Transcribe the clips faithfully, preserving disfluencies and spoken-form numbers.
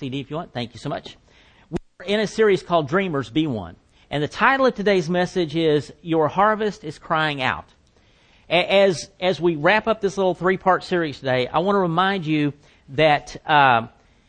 C D if you want. Thank you so much. We're in a series called Dreamers, Be One. And the title of today's message is Your Harvest is Crying Out. As, as we wrap up this little three-part series today, I want to remind you that uh,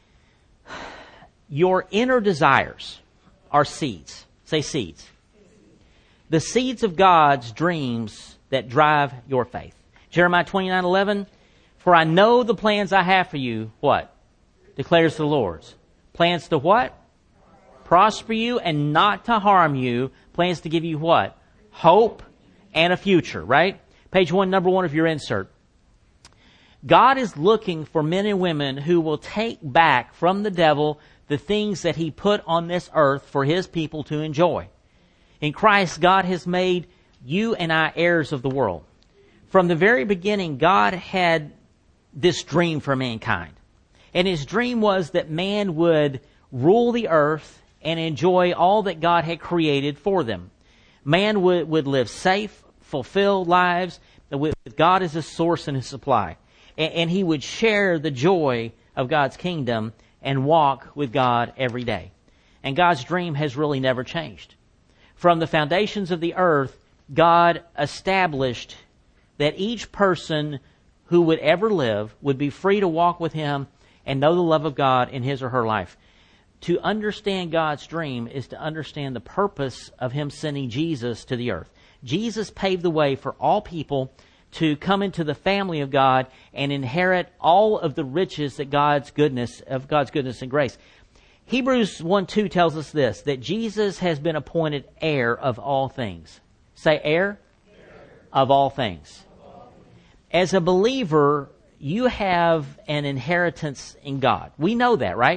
your inner desires are seeds. Say seeds. The seeds of God's dreams that drive your faith. Jeremiah twenty-nine eleven, for I know the plans I have for you, what? Declares the Lord. Plans to what? Prosper you and not to harm you. Plans to give you what? Hope and a future, right? Page one, number one of your insert. God is looking for men and women who will take back from the devil the things that he put on this earth for his people to enjoy. In Christ, God has made you and I heirs of the world. From the very beginning, God had this dream for mankind. And his dream was that man would rule the earth and enjoy all that God had created for them. Man would, would live safe, fulfilled lives with God as his source and his supply. And, and he would share the joy of God's kingdom and walk with God every day. And God's dream has really never changed. From the foundations of the earth, God established that each person who would ever live would be free to walk with him and know the love of God in his or her life. To understand God's dream is to understand the purpose of him sending Jesus to the earth. Jesus paved the way for all people to come into the family of God and inherit all of the riches that God's goodness, of God's goodness and grace. Hebrews one two tells us this, that Jesus has been appointed heir of all things. Say heir, heir. Of all things. Of all things. As a believer, you have an inheritance in God. We know that, right?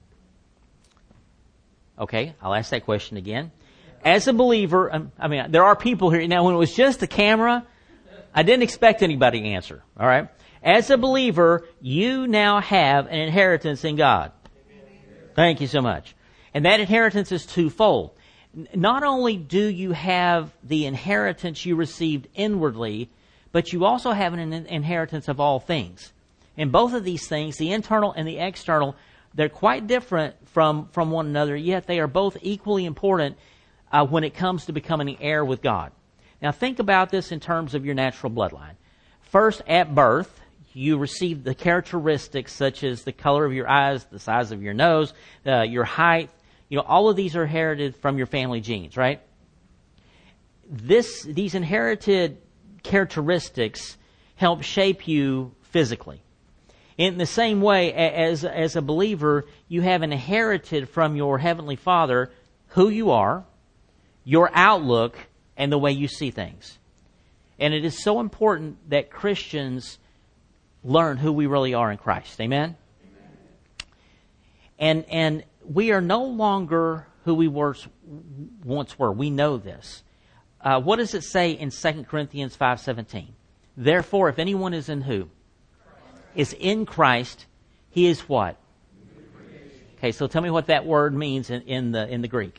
Okay, I'll ask that question again. As a believer, I mean, there are people here. Now, when it was just the camera, I didn't expect anybody to answer. All right? As a believer, you now have an inheritance in God. Thank you so much. And that inheritance is twofold. Not only do you have the inheritance you received inwardly, but you also have an inheritance of all things. And both of these things, the internal and the external, they're quite different from, from one another, yet they are both equally important uh, when it comes to becoming an heir with God. Now think about this in terms of your natural bloodline. First, at birth, you receive the characteristics such as the color of your eyes, the size of your nose, uh, your height. You know, all of these are inherited from your family genes, right? This, these inherited characteristics help shape you physically. In the same way, as, as a believer, you have inherited from your Heavenly Father who you are, your outlook, and the way you see things. And it is so important that Christians learn who we really are in Christ. Amen? Amen. And and we are no longer who we were, once were. We know this. Uh, what does it say in Second Corinthians five seventeen? Therefore, if anyone is in who? Is in Christ, he is what? Okay, so tell me what that word means in, in the in the Greek.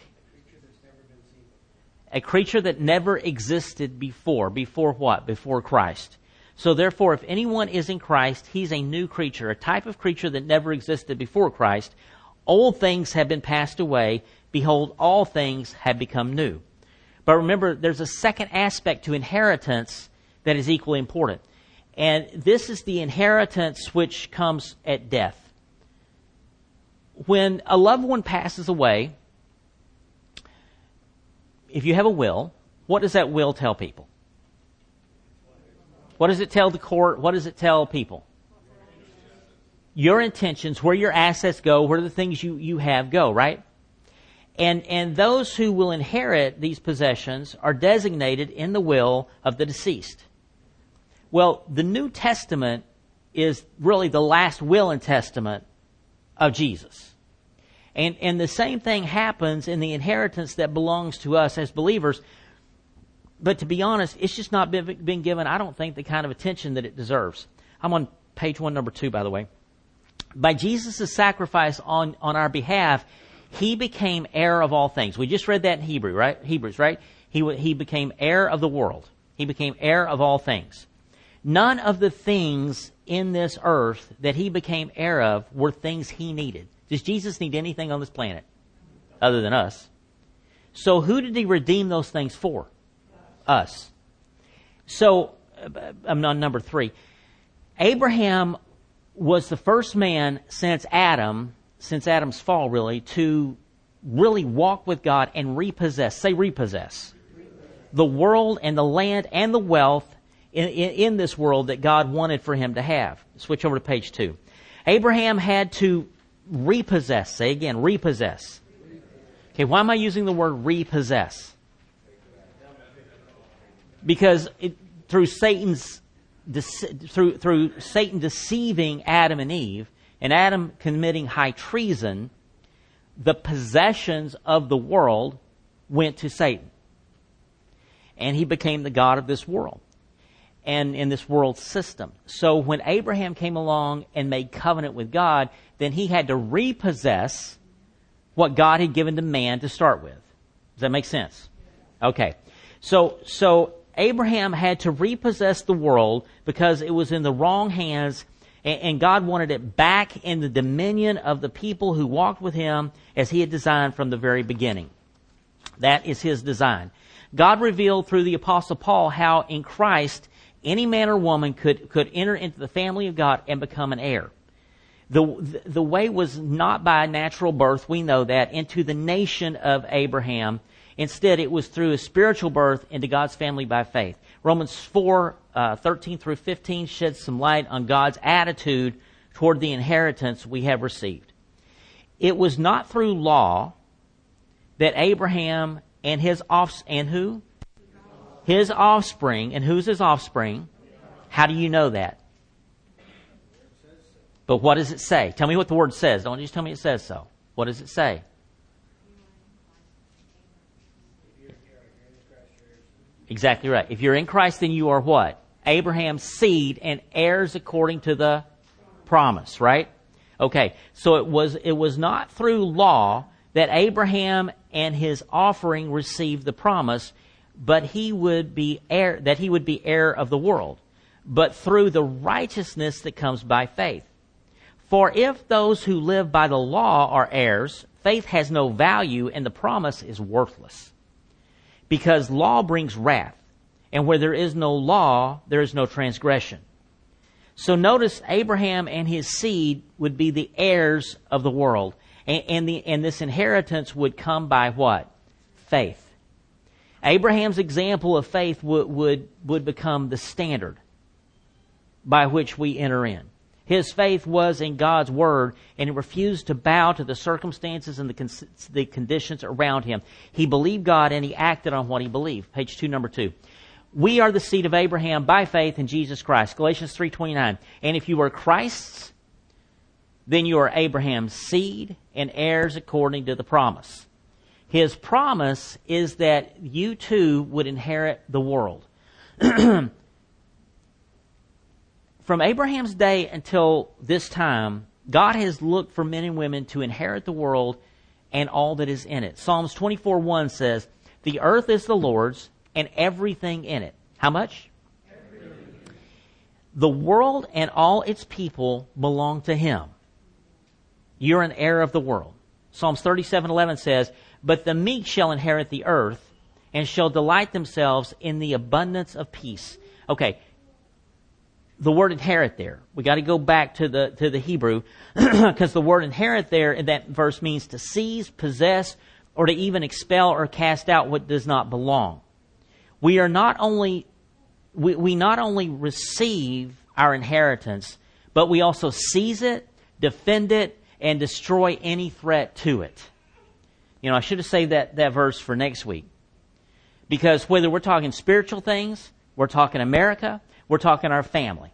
A creature that never existed before. Before what? Before Christ. So therefore, if anyone is in Christ, he's a new creature, a type of creature that never existed before Christ. Old things have been passed away. Behold, all things have become new. But remember, there's a second aspect to inheritance that is equally important. And this is the inheritance which comes at death. When a loved one passes away, if you have a will, what does that will tell people? What does it tell the court? What does it tell people? Your intentions, where your assets go, where the things you, you have go, right? And and those who will inherit these possessions are designated in the will of the deceased. Well, the New Testament is really the last will and testament of Jesus. And and the same thing happens in the inheritance that belongs to us as believers. But to be honest, it's just not been, been given, I don't think, the kind of attention that it deserves. I'm on page one, number two, by the way. By Jesus' sacrifice on, on our behalf, he became heir of all things. We just read that in Hebrew, right? Hebrews, right? He, he became heir of the world. He became heir of all things. None of the things in this earth that he became heir of were things he needed. Does Jesus need anything on this planet other than us? So who did he redeem those things for? Us. So, I'm on number three. Abraham was the first man since Adam, since Adam's fall really, to really walk with God and repossess, say repossess, the world and the land and the wealth in, in, in this world that God wanted for him to have. Switch over to page two. Abraham had to repossess, say again, repossess. Okay, why am I using the word repossess? Because it, through Satan's through through Satan deceiving Adam and Eve, and Adam committing high treason, the possessions of the world went to Satan. And he became the god of this world and in this world system. So when Abraham came along and made covenant with God, then he had to repossess what God had given to man to start with. Does that make sense? Okay. So, so Abraham had to repossess the world because it was in the wrong hands, and God wanted it back in the dominion of the people who walked with him as he had designed from the very beginning. That is his design. God revealed through the Apostle Paul how in Christ any man or woman could, could enter into the family of God and become an heir. The, the way was not by natural birth, we know that, into the nation of Abraham. Instead, it was through a spiritual birth into God's family by faith. Romans four, uh, thirteen through fifteen sheds some light on God's attitude toward the inheritance we have received. It was not through law that Abraham and his off and who? His offspring. And who's his offspring? How do you know that? But what does it say? Tell me what the word says. Don't just tell me it says so. What does it say? Exactly right. If you're in Christ, then you are what? Abraham's seed and heirs according to the promise, right? Okay. So it was, it was not through law that Abraham and his offering received the promise, but he would be heir, that he would be heir of the world, but through the righteousness that comes by faith. For if those who live by the law are heirs, faith has no value and the promise is worthless. Because law brings wrath, and where there is no law, there is no transgression. So notice Abraham and his seed would be the heirs of the world. And, and, the, and this inheritance would come by what? Faith. Abraham's example of faith would, would, would become the standard by which we enter in. His faith was in God's Word, and he refused to bow to the circumstances and the, con- the conditions around him. He believed God, and he acted on what he believed. Page two, number two. We are the seed of Abraham by faith in Jesus Christ. Galatians three twenty-nine. And if you are Christ's, then you are Abraham's seed and heirs according to the promise. His promise is that you too would inherit the world. From Abraham's day until this time, God has looked for men and women to inherit the world and all that is in it. Psalms twenty-four one says, the earth is the Lord's and everything in it. How much? Everything. The world and all its people belong to Him. You're an heir of the world. Psalms thirty-seven eleven says, but the meek shall inherit the earth and shall delight themselves in the abundance of peace. Okay. The word inherit there. We got to go back to the to the Hebrew because the word inherit there in that verse means to seize, possess, or to even expel or cast out what does not belong. We are not only we, we not only receive our inheritance, but we also seize it, defend it, and destroy any threat to it. You know, I should have saved that, that verse for next week. Because whether we're talking spiritual things, we're talking America, we're talking our family.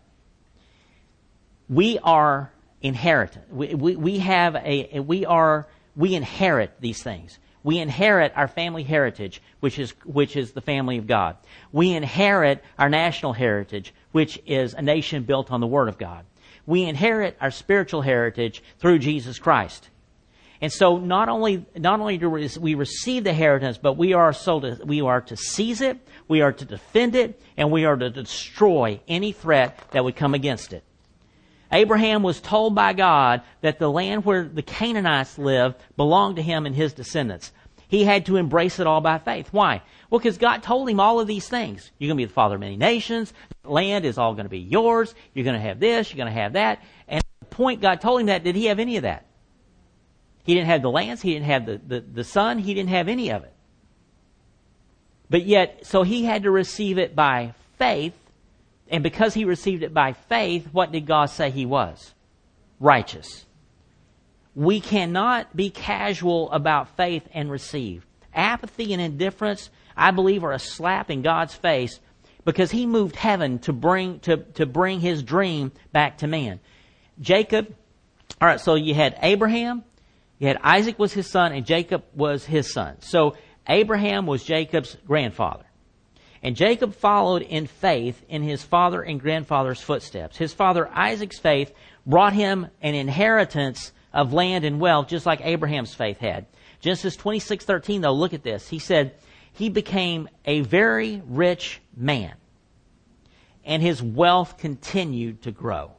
We are inheritance. We, we, we have a, we are, we inherit these things. We inherit our family heritage, which is, which is the family of God. We inherit our national heritage, which is a nation built on the Word of God. We inherit our spiritual heritage through Jesus Christ. And so not only, not only do we receive the inheritance, but we are so to, we are to seize it, we are to defend it, and we are to destroy any threat that would come against it. Abraham was told by God that the land where the Canaanites lived belonged to him and his descendants. He had to embrace it all by faith. Why? Well, because God told him all of these things. You're going to be the father of many nations. Land is all going to be yours. You're going to have this. You're going to have that. And at the point God told him that, did he have any of that? He didn't have the lands. He didn't have the, the, the son. He didn't have any of it. But yet, so he had to receive it by faith. And because he received it by faith, what did God say he was? Righteous. We cannot be casual about faith and receive. Apathy and indifference, I believe, are a slap in God's face because he moved heaven to bring to, to bring his dream back to man. Jacob, all right, so you had Abraham, you had Isaac was his son, and Jacob was his son. So Abraham was Jacob's grandfather. And Jacob followed in faith in his father and grandfather's footsteps. His father Isaac's faith brought him an inheritance of land and wealth, just like Abraham's faith had. Genesis twenty-six thirteen, though, look at this. He said, he became a very rich man, and his wealth continued to grow.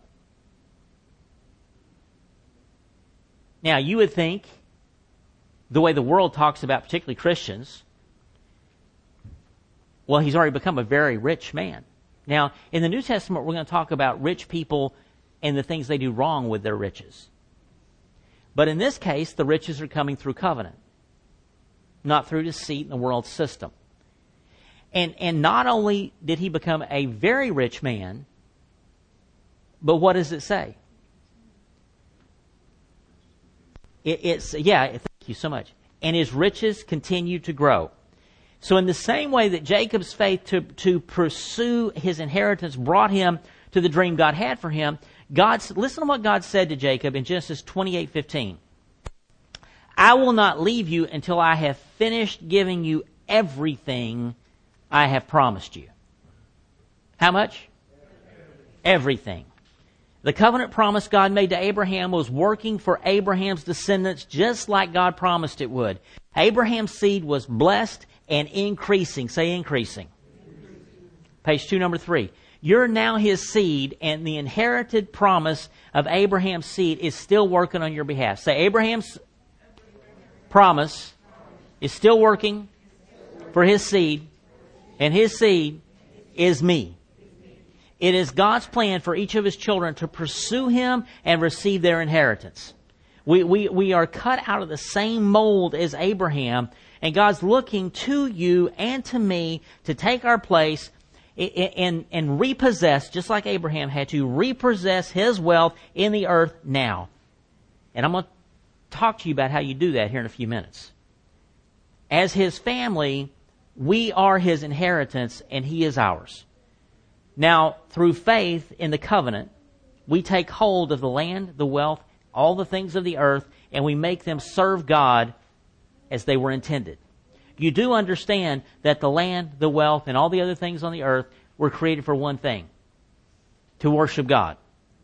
Now, you would think, the way the world talks about particularly Christians, well, he's already become a very rich man. Now, in the New Testament, we're going to talk about rich people and the things they do wrong with their riches. But in this case, the riches are coming through covenant, not through deceit in the world system. And, and not only did he become a very rich man, but what does it say? It, it's, yeah, thank you so much. And his riches continue to grow. So in the same way that Jacob's faith to, to pursue his inheritance brought him to the dream God had for him, God, listen to what God said to Jacob in Genesis twenty-eight fifteen. I will not leave you until I have finished giving you everything I have promised you. How much? Everything. The covenant promise God made to Abraham was working for Abraham's descendants just like God promised it would. Abraham's seed was blessed and increasing. Say increasing. Page two, number three. You're now his seed, and the inherited promise of Abraham's seed is still working on your behalf. Say, Abraham's promise is still working for his seed, and his seed is me. It is God's plan for each of his children to pursue him and receive their inheritance. We, we, we are cut out of the same mold as Abraham, and God's looking to you and to me to take our place and, and repossess, just like Abraham had to, repossess his wealth in the earth now. And I'm going to talk to you about how you do that here in a few minutes. As his family, we are his inheritance and he is ours. Now, through faith in the covenant, we take hold of the land, the wealth, all the things of the earth, and we make them serve God as they were intended. You do understand that the land, the wealth, and all the other things on the earth were created for one thing: to worship God.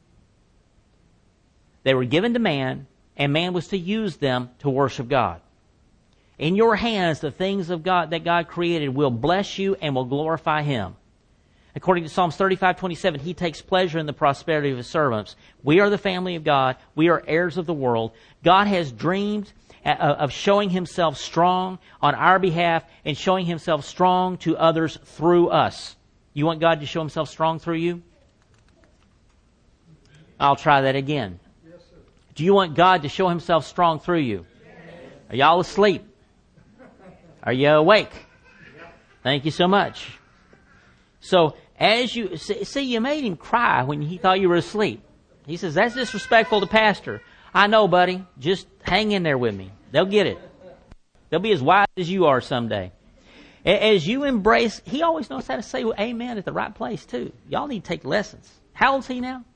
They were given to man, and man was to use them to worship God. In your hands, the things of God that God created will bless you and will glorify him. According to Psalms thirty-five twenty-seven, he takes pleasure in the prosperity of his servants. We are the family of God. We are heirs of the world. God has dreamed of showing himself strong on our behalf and showing himself strong to others through us. You want God to show himself strong through you? I'll try that again. Yes, sir. Do you want God to show himself strong through you? Yes. Are y'all asleep? Are you awake? Yep. Thank you so much. So, as you see, you made him cry when he thought you were asleep. He says, that's disrespectful to pastor. I know, buddy. Just hang in there with me. They'll get it. They'll be as wise as you are someday. As you embrace, he always knows how to say amen at the right place too. Y'all need to take lessons. How old's he now?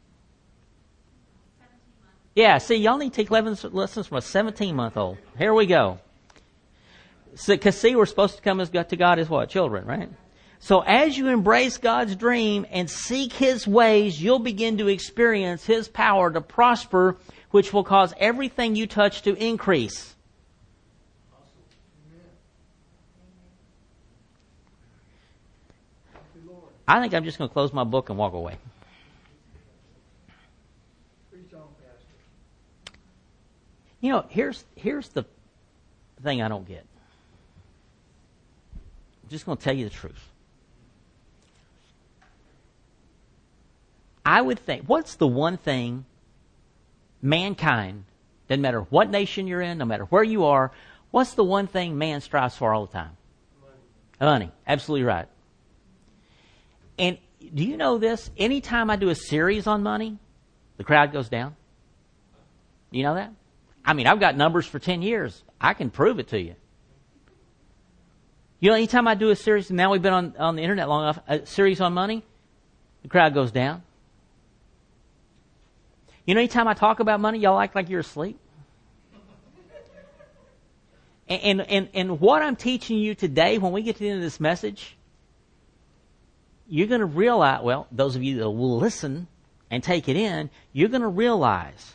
Yeah, see, y'all need to take lessons from a seventeen-month-old. Here we go. Because so, see, we're supposed to come as to God as what? Children, right? So as you embrace God's dream and seek his ways, you'll begin to experience his power to prosper, which will cause everything you touch to increase. I think I'm just going to close my book and walk away. You know, here's here's the thing I don't get. I'm just going to tell you the truth. I would think, what's the one thing mankind, doesn't matter what nation you're in, no matter where you are, what's the one thing man strives for all the time? Money. Money. Absolutely right. And do you know this? Anytime I do a series on money, the crowd goes down. You know that? I mean, I've got numbers for ten years. I can prove it to you. You know, anytime I do a series, and now we've been on, on the internet long enough, a series on money, the crowd goes down. You know, anytime I talk about money, y'all act like you're asleep. And, and, and what I'm teaching you today, when we get to the end of this message, you're going to realize, well, those of you that will listen and take it in, you're going to realize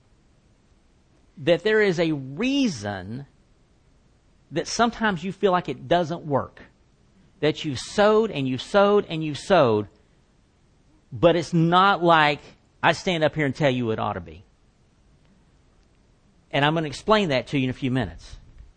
that there is a reason that sometimes you feel like it doesn't work. That you've sowed and you've sowed and you've sowed, but it's not like I stand up here and tell you it ought to be. And I'm going to explain that to you in a few minutes.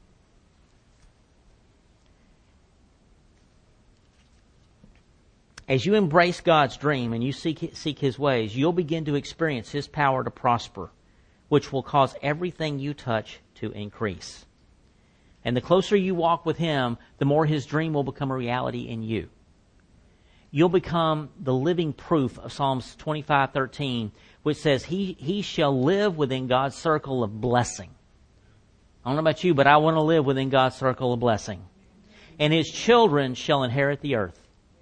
As you embrace God's dream and you seek, seek His ways, you'll begin to experience His power to prosper, which will cause everything you touch to increase. And the closer you walk with Him, the more His dream will become a reality in you. You'll become the living proof of Psalms twenty-five thirteen, which says, He, he shall live within God's circle of blessing. I don't know about you, but I want to live within God's circle of blessing. And His children shall inherit the earth.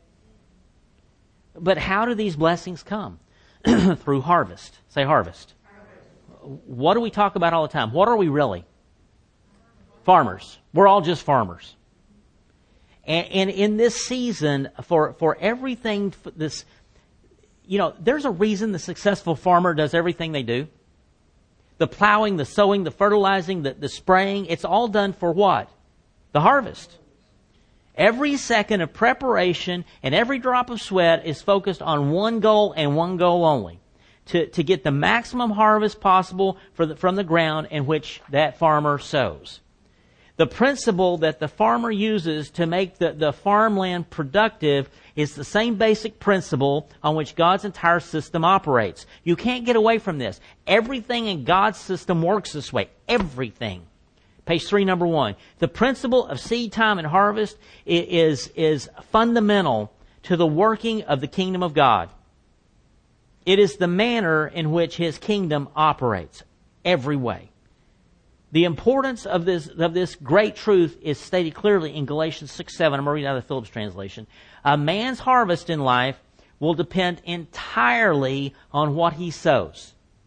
But how do these blessings come? Through harvest. Say harvest. Harvest. What do we talk about all the time? What are we really? Farmers. We're all just farmers. And, and in this season, for, for everything, this, you know, there's a reason the successful farmer does everything they do. The plowing, the sowing, the fertilizing, the, the spraying, it's all done for what? The harvest. Every second of preparation and every drop of sweat is focused on one goal and one goal only. To, to get the maximum harvest possible for the, from the ground in which that farmer sows. The principle that the farmer uses to make the, the farmland productive is the same basic principle on which God's entire system operates. You can't get away from this. Everything in God's system works this way. Everything. Page three, number one. The principle of seed time and harvest is, is fundamental to the working of the kingdom of God. It is the manner in which His kingdom operates every way. The importance of this, of this great truth is stated clearly in Galatians six seven. I'm going to read out of the Phillips translation. A man's harvest in life will depend entirely on what he sows.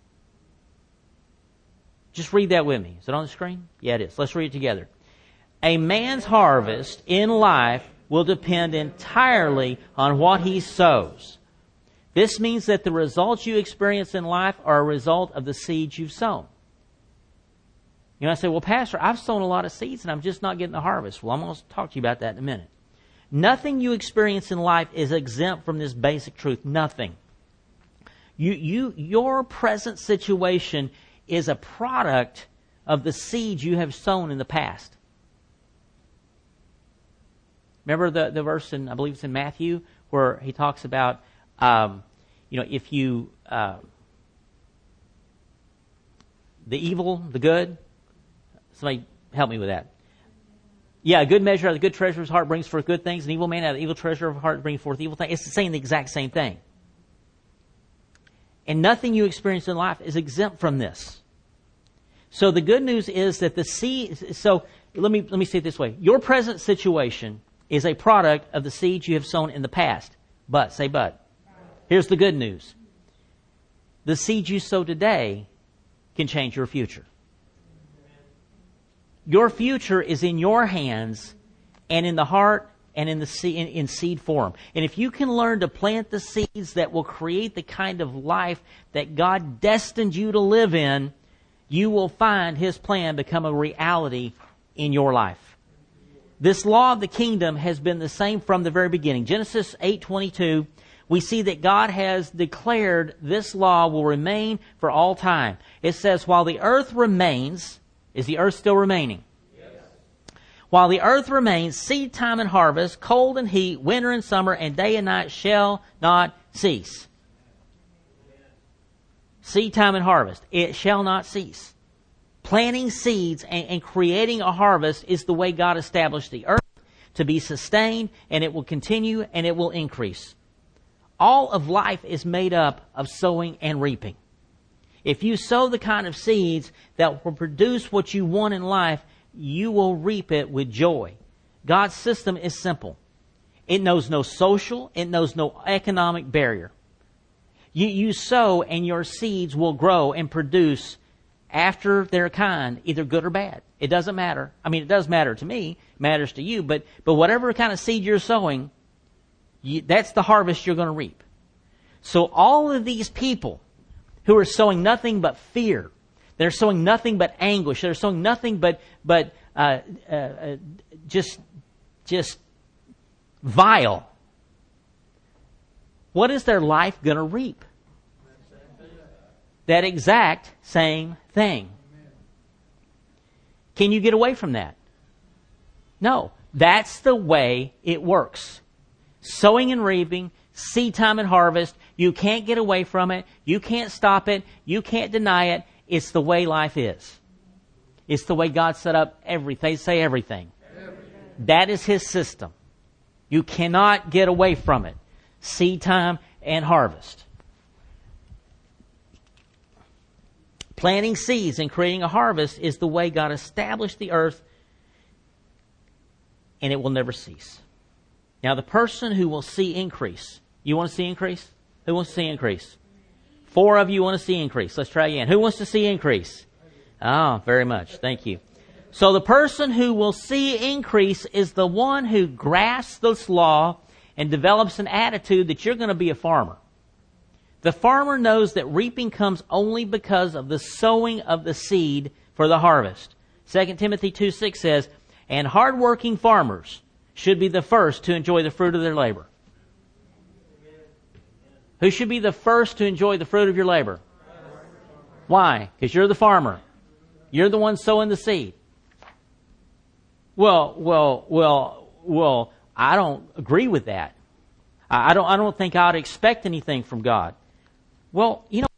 Just read that with me. Is it on the screen? Yeah, it is. Let's read it together. A man's harvest in life will depend entirely on what he sows. This means that the results you experience in life are a result of the seeds you've sown. You know, I say, well, Pastor, I've sown a lot of seeds and I'm just not getting the harvest. Well, I'm going to talk to you about that in a minute. Nothing you experience in life is exempt from this basic truth. Nothing. You, you, your present situation is a product of the seeds you have sown in the past. Remember the, the verse in, I believe it's in Matthew, where he talks about, um, you know, if you, uh, the evil, the good. Somebody help me with that. Yeah, a good measure out of the good treasure of his heart brings forth good things. An evil man out of the evil treasure of his heart brings forth evil things. It's saying the exact same thing. And nothing you experience in life is exempt from this. So the good news is that the seed, so let me, let me say it this way. Your present situation is a product of the seeds you have sown in the past. But, say but. Here's the good news. The seeds you sow today can change your future. Your future is in your hands and in the heart and in the seed, in, in seed form. And if you can learn to plant the seeds that will create the kind of life that God destined you to live in, you will find His plan become a reality in your life. This law of the kingdom has been the same from the very beginning. Genesis eight twenty-two, we see that God has declared this law will remain for all time. It says, while the earth remains, is the earth still remaining? Yes. While the earth remains, seed time and harvest, cold and heat, winter and summer, and day and night shall not cease. Seed time and harvest, it shall not cease. Planting seeds and, and creating a harvest is the way God established the earth to be sustained, and it will continue and it will increase. All of life is made up of sowing and reaping. If you sow the kind of seeds that will produce what you want in life, you will reap it with joy. God's system is simple. It knows no social, it knows no economic barrier. You, you sow and your seeds will grow and produce after their kind, either good or bad. It doesn't matter. I mean, it does matter to me, it matters to you, but, but whatever kind of seed you're sowing, you, that's the harvest you're going to reap. So all of these people who are sowing nothing but fear, they're sowing nothing but anguish, they're sowing nothing but, but uh, uh, uh, just, just vile. What is their life going to reap? That exact same thing. Can you get away from that? No. That's the way it works. Sowing and reaping, seed time and harvest. You can't get away from it. You can't stop it. You can't deny it. It's the way life is. It's the way God set up everything. Say everything. everything. That is His system. You cannot get away from it. Seed time and harvest. Planting seeds and creating a harvest is the way God established the earth, and it will never cease. Now, the person who will see increase, you want to see increase? Who wants to see increase? Four of you want to see increase. Let's try again. Who wants to see increase? Ah, very much. Thank you. So the person who will see increase is the one who grasps this law and develops an attitude that you're going to be a farmer. The farmer knows that reaping comes only because of the sowing of the seed for the harvest. Second Timothy two six says, and hardworking farmers should be the first to enjoy the fruit of their labor. Who should be the first to enjoy the fruit of your labor? Why? Because you're the farmer. You're the one sowing the seed. Well, well, well, well, I don't agree with that. I don't, I don't think I'd expect anything from God. Well, you know,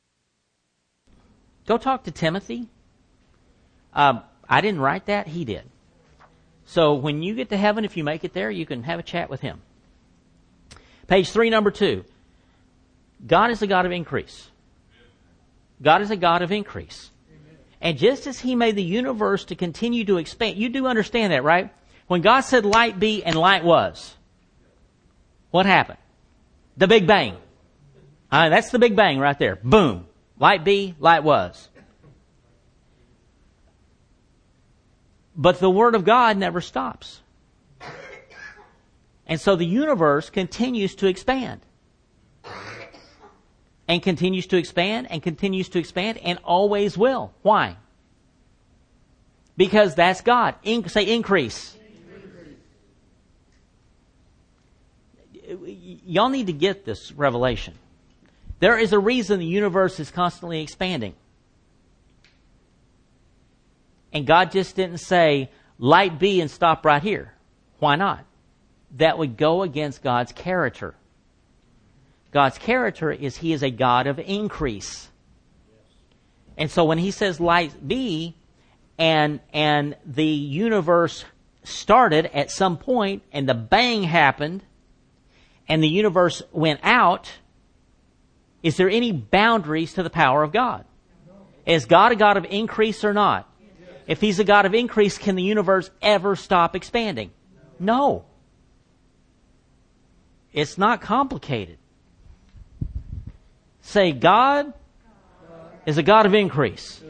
go talk to Timothy. Um, I didn't write that. He did. So when you get to heaven, if you make it there, you can have a chat with him. Page three, number two. God is a God of increase. God is a God of increase. And just as He made the universe to continue to expand, you do understand that, right? When God said light be and light was, what happened? The Big Bang. Uh, that's the Big Bang right there. Boom. Light be, light was. But the Word of God never stops. And so the universe continues to expand. And continues to expand and continues to expand and always will. Why? Because that's God. In, say increase. increase. Y'all need to get this revelation. There is a reason the universe is constantly expanding. And God just didn't say, light be and stop right here. Why not? That would go against God's character. God's character is He is a God of increase. And so when He says light be, and, and the universe started at some point, and the bang happened, and the universe went out, is there any boundaries to the power of God? Is God a God of increase or not? If He's a God of increase, can the universe ever stop expanding? No. It's not complicated. Say, God is a God of increase.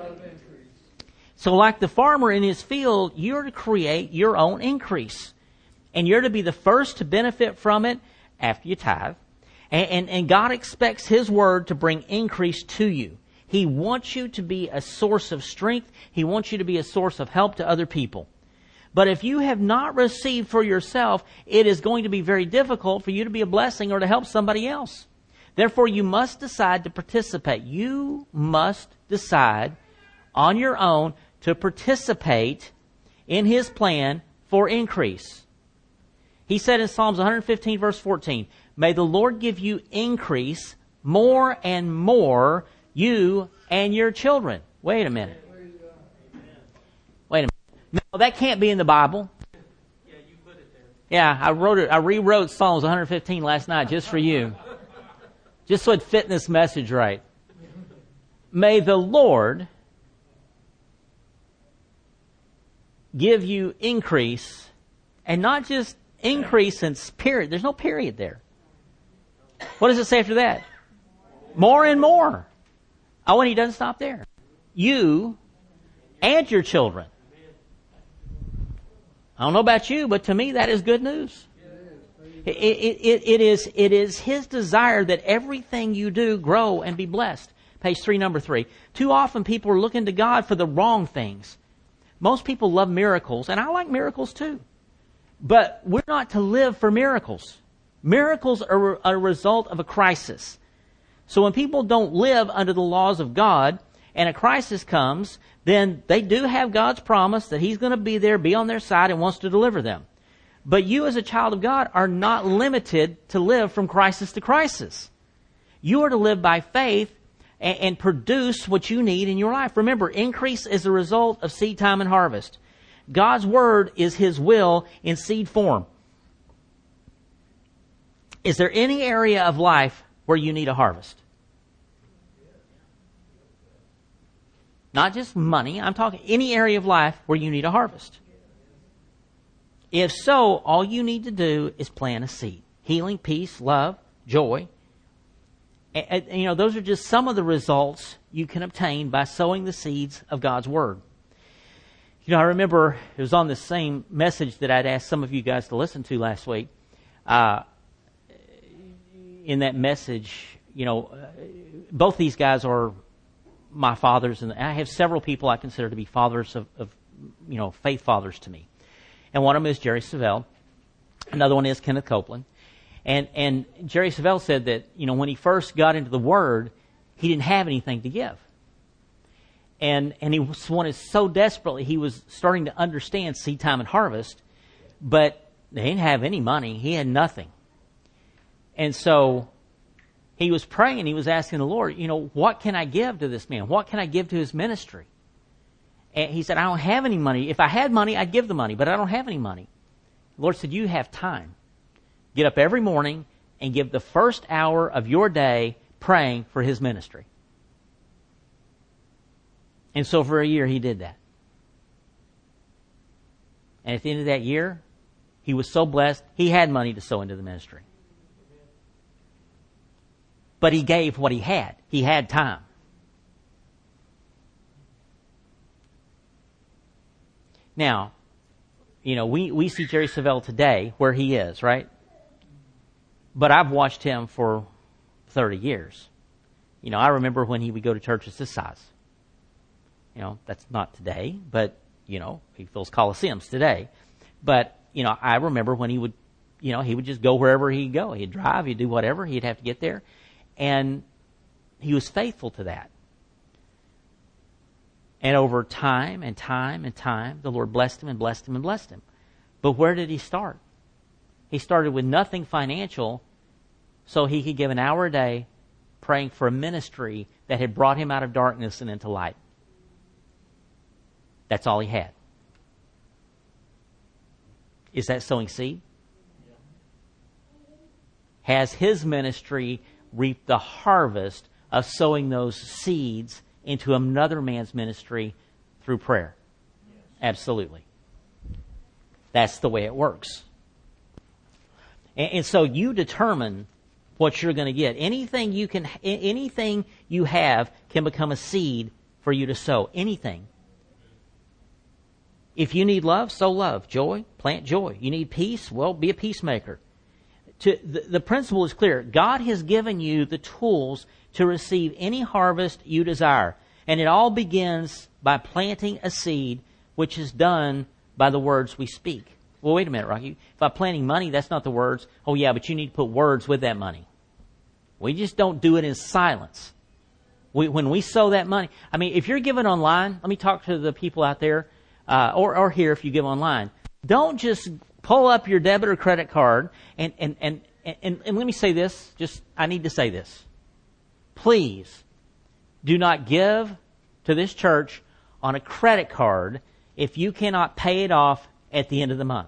So like the farmer in his field, you're to create your own increase. And you're to be the first to benefit from it after you tithe. And, and, and God expects His Word to bring increase to you. He wants you to be a source of strength. He wants you to be a source of help to other people. But if you have not received for yourself, it is going to be very difficult for you to be a blessing or to help somebody else. Therefore, you must decide to participate. You must decide on your own to participate in His plan for increase. He said in Psalms one fifteen, verse fourteen, "May the Lord give you increase more and more, you and your children." Wait a minute. Wait a minute. No, that can't be in the Bible. Yeah, you put it there. Yeah, I wrote it. I rewrote Psalms one fifteen last night just for you. Just so it fit in this message right. May the Lord give you increase, and not just increase in spirit. There's no period there. What does it say after that? More and more. Oh, and He doesn't stop there. You and your children. I don't know about you, but to me that is good news. It, it, it, it, is, it is His desire that everything you do grow and be blessed. Page three, number three. Too often people are looking to God for the wrong things. Most people love miracles, and I like miracles too. But we're not to live for miracles. Miracles are a result of a crisis. So when people don't live under the laws of God, and a crisis comes, then they do have God's promise that He's going to be there, be on their side, and wants to deliver them. But you as a child of God are not limited to live from crisis to crisis. You are to live by faith and, and produce what you need in your life. Remember, increase is a result of seed time and harvest. God's Word is His will in seed form. Is there any area of life where you need a harvest? Not just money. I'm talking any area of life where you need a harvest. If so, all you need to do is plant a seed. Healing, peace, love, joy. And, and, you know, those are just some of the results you can obtain by sowing the seeds of God's Word. You know, I remember it was on the same message that I'd asked some of you guys to listen to last week. Uh, in that message, you know, both these guys are my fathers, and I have several people I consider to be fathers of, of you know, faith fathers to me. And one of them is Jerry Savelle. Another one is Kenneth Copeland. And and Jerry Savelle said that, you know, when he first got into the Word, he didn't have anything to give. And and he was wanted so desperately, he was starting to understand seed time and harvest, but they didn't have any money. He had nothing. And so he was praying, he was asking the Lord, you know, what can I give to this man? What can I give to his ministry? And he said, I don't have any money. If I had money, I'd give the money, but I don't have any money. The Lord said, you have time. Get up every morning and give the first hour of your day praying for his ministry. And so for a year, he did that. And at the end of that year, he was so blessed, he had money to sow into the ministry. But he gave what he had. He had time. Now, you know, we, we see Jerry Savelle today where he is, right? But I've watched him for thirty years. You know, I remember when he would go to churches this size. You know, that's not today, but, you know, he fills coliseums today. But, you know, I remember when he would, you know, he would just go wherever he'd go. He'd drive, he'd do whatever, he'd have to get there. And he was faithful to that. And over time and time and time, the Lord blessed him and blessed him and blessed him. But where did he start? He started with nothing financial so he could give an hour a day praying for a ministry that had brought him out of darkness and into light. That's all he had. Is that sowing seed? Has his ministry reaped the harvest of sowing those seeds into another man's ministry through prayer? Yes. Absolutely. That's the way it works. And, and so you determine what you're going to get. Anything you can, anything you have can become a seed for you to sow. Anything. If you need love, sow love. Joy, plant joy. You need peace, well, be a peacemaker. To, the, the principle is clear. God has given you the tools to receive any harvest you desire. And it all begins by planting a seed, which is done by the words we speak. Well, wait a minute, Rocky. If I'm planting money, that's not the words. Oh, yeah, but you need to put words with that money. We just don't do it in silence. We, when we sow that money, I mean, if you're giving online, let me talk to the people out there, uh, or, or here if you give online. Don't just pull up your debit or credit card and, and, and, and, and let me say this, just, I need to say this. Please do not give to this church on a credit card if you cannot pay it off at the end of the month.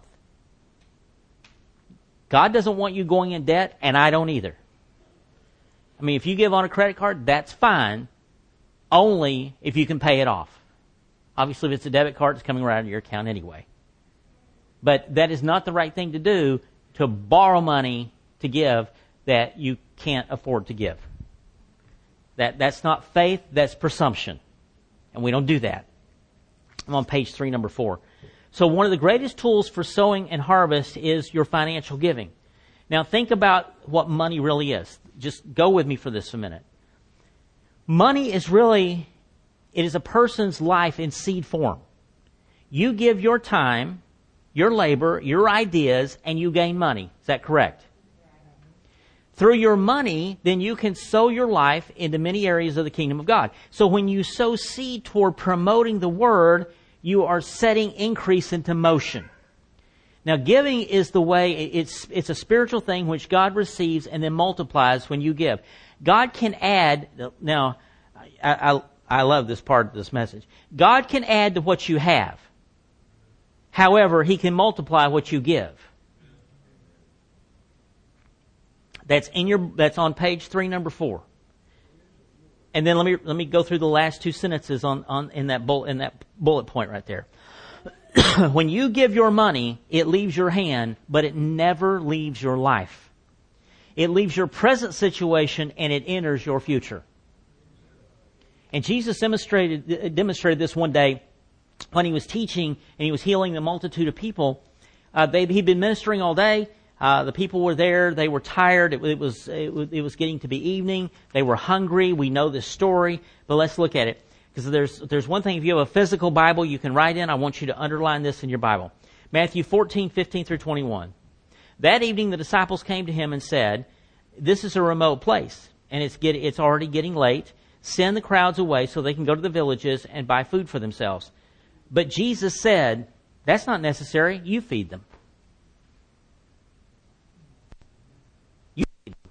God doesn't want you going in debt, and I don't either. I mean, if you give on a credit card, that's fine, only if you can pay it off. Obviously, if it's a debit card, it's coming right out of your account anyway. But that is not the right thing to do, to borrow money to give that you can't afford to give. That That's not faith, that's presumption. And we don't do that. I'm on page three, number four. So one of the greatest tools for sowing and harvest is your financial giving. Now think about what money really is. Just go with me for this a minute. Money is really, it is a person's life in seed form. You give your time, your labor, your ideas, and you gain money. Is that correct? Through your money, then you can sow your life into many areas of the kingdom of God. So when you sow seed toward promoting the Word, you are setting increase into motion. Now, giving is the way, it's it's a spiritual thing which God receives and then multiplies when you give. God can add, now, I, I, I love this part of this message. God can add to what you have. However, He can multiply what you give. That's in your, that's on page three, number four. And then let me, let me go through the last two sentences on, on, in that bullet, in that bullet point right there. When you give your money, it leaves your hand, but it never leaves your life. It leaves your present situation and it enters your future. And Jesus demonstrated, demonstrated this one day when He was teaching and He was healing the multitude of people. Uh, they, he'd been ministering all day. Uh, the people were there. They were tired. It, it was it, it was getting to be evening. They were hungry. We know this story, but let's look at it. Because there's there's one thing, if you have a physical Bible you can write in, I want you to underline this in your Bible. Matthew fourteen, fifteen through twenty-one. That evening the disciples came to Him and said, this is a remote place, and it's get, it's already getting late. Send the crowds away so they can go to the villages and buy food for themselves. But Jesus said, that's not necessary. You feed them. You feed them.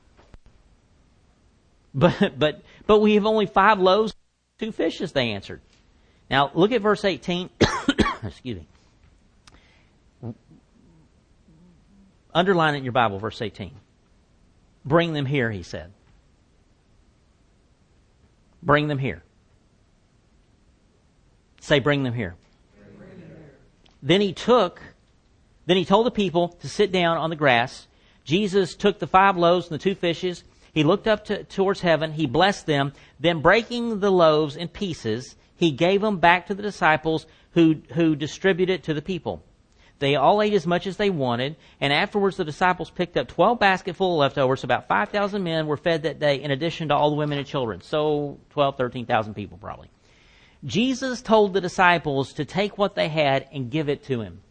But, but, but we have only five loaves. Two fishes, they answered. Now, look at verse eighteen. Excuse me. Underline it in your Bible, verse eighteen. Bring them here, He said. Bring them here. Say, bring them here. Bring them here. Then he took, then he told the people to sit down on the grass. Jesus took the five loaves and the two fishes. He looked up to, towards heaven. He blessed them. Then breaking the loaves in pieces, He gave them back to the disciples who, who distributed to the people. They all ate as much as they wanted. And afterwards the disciples picked up twelve basketfuls of leftovers. About five thousand men were fed that day in addition to all the women and children. So twelve, thirteen thousand people probably. Jesus told the disciples to take what they had and give it to Him.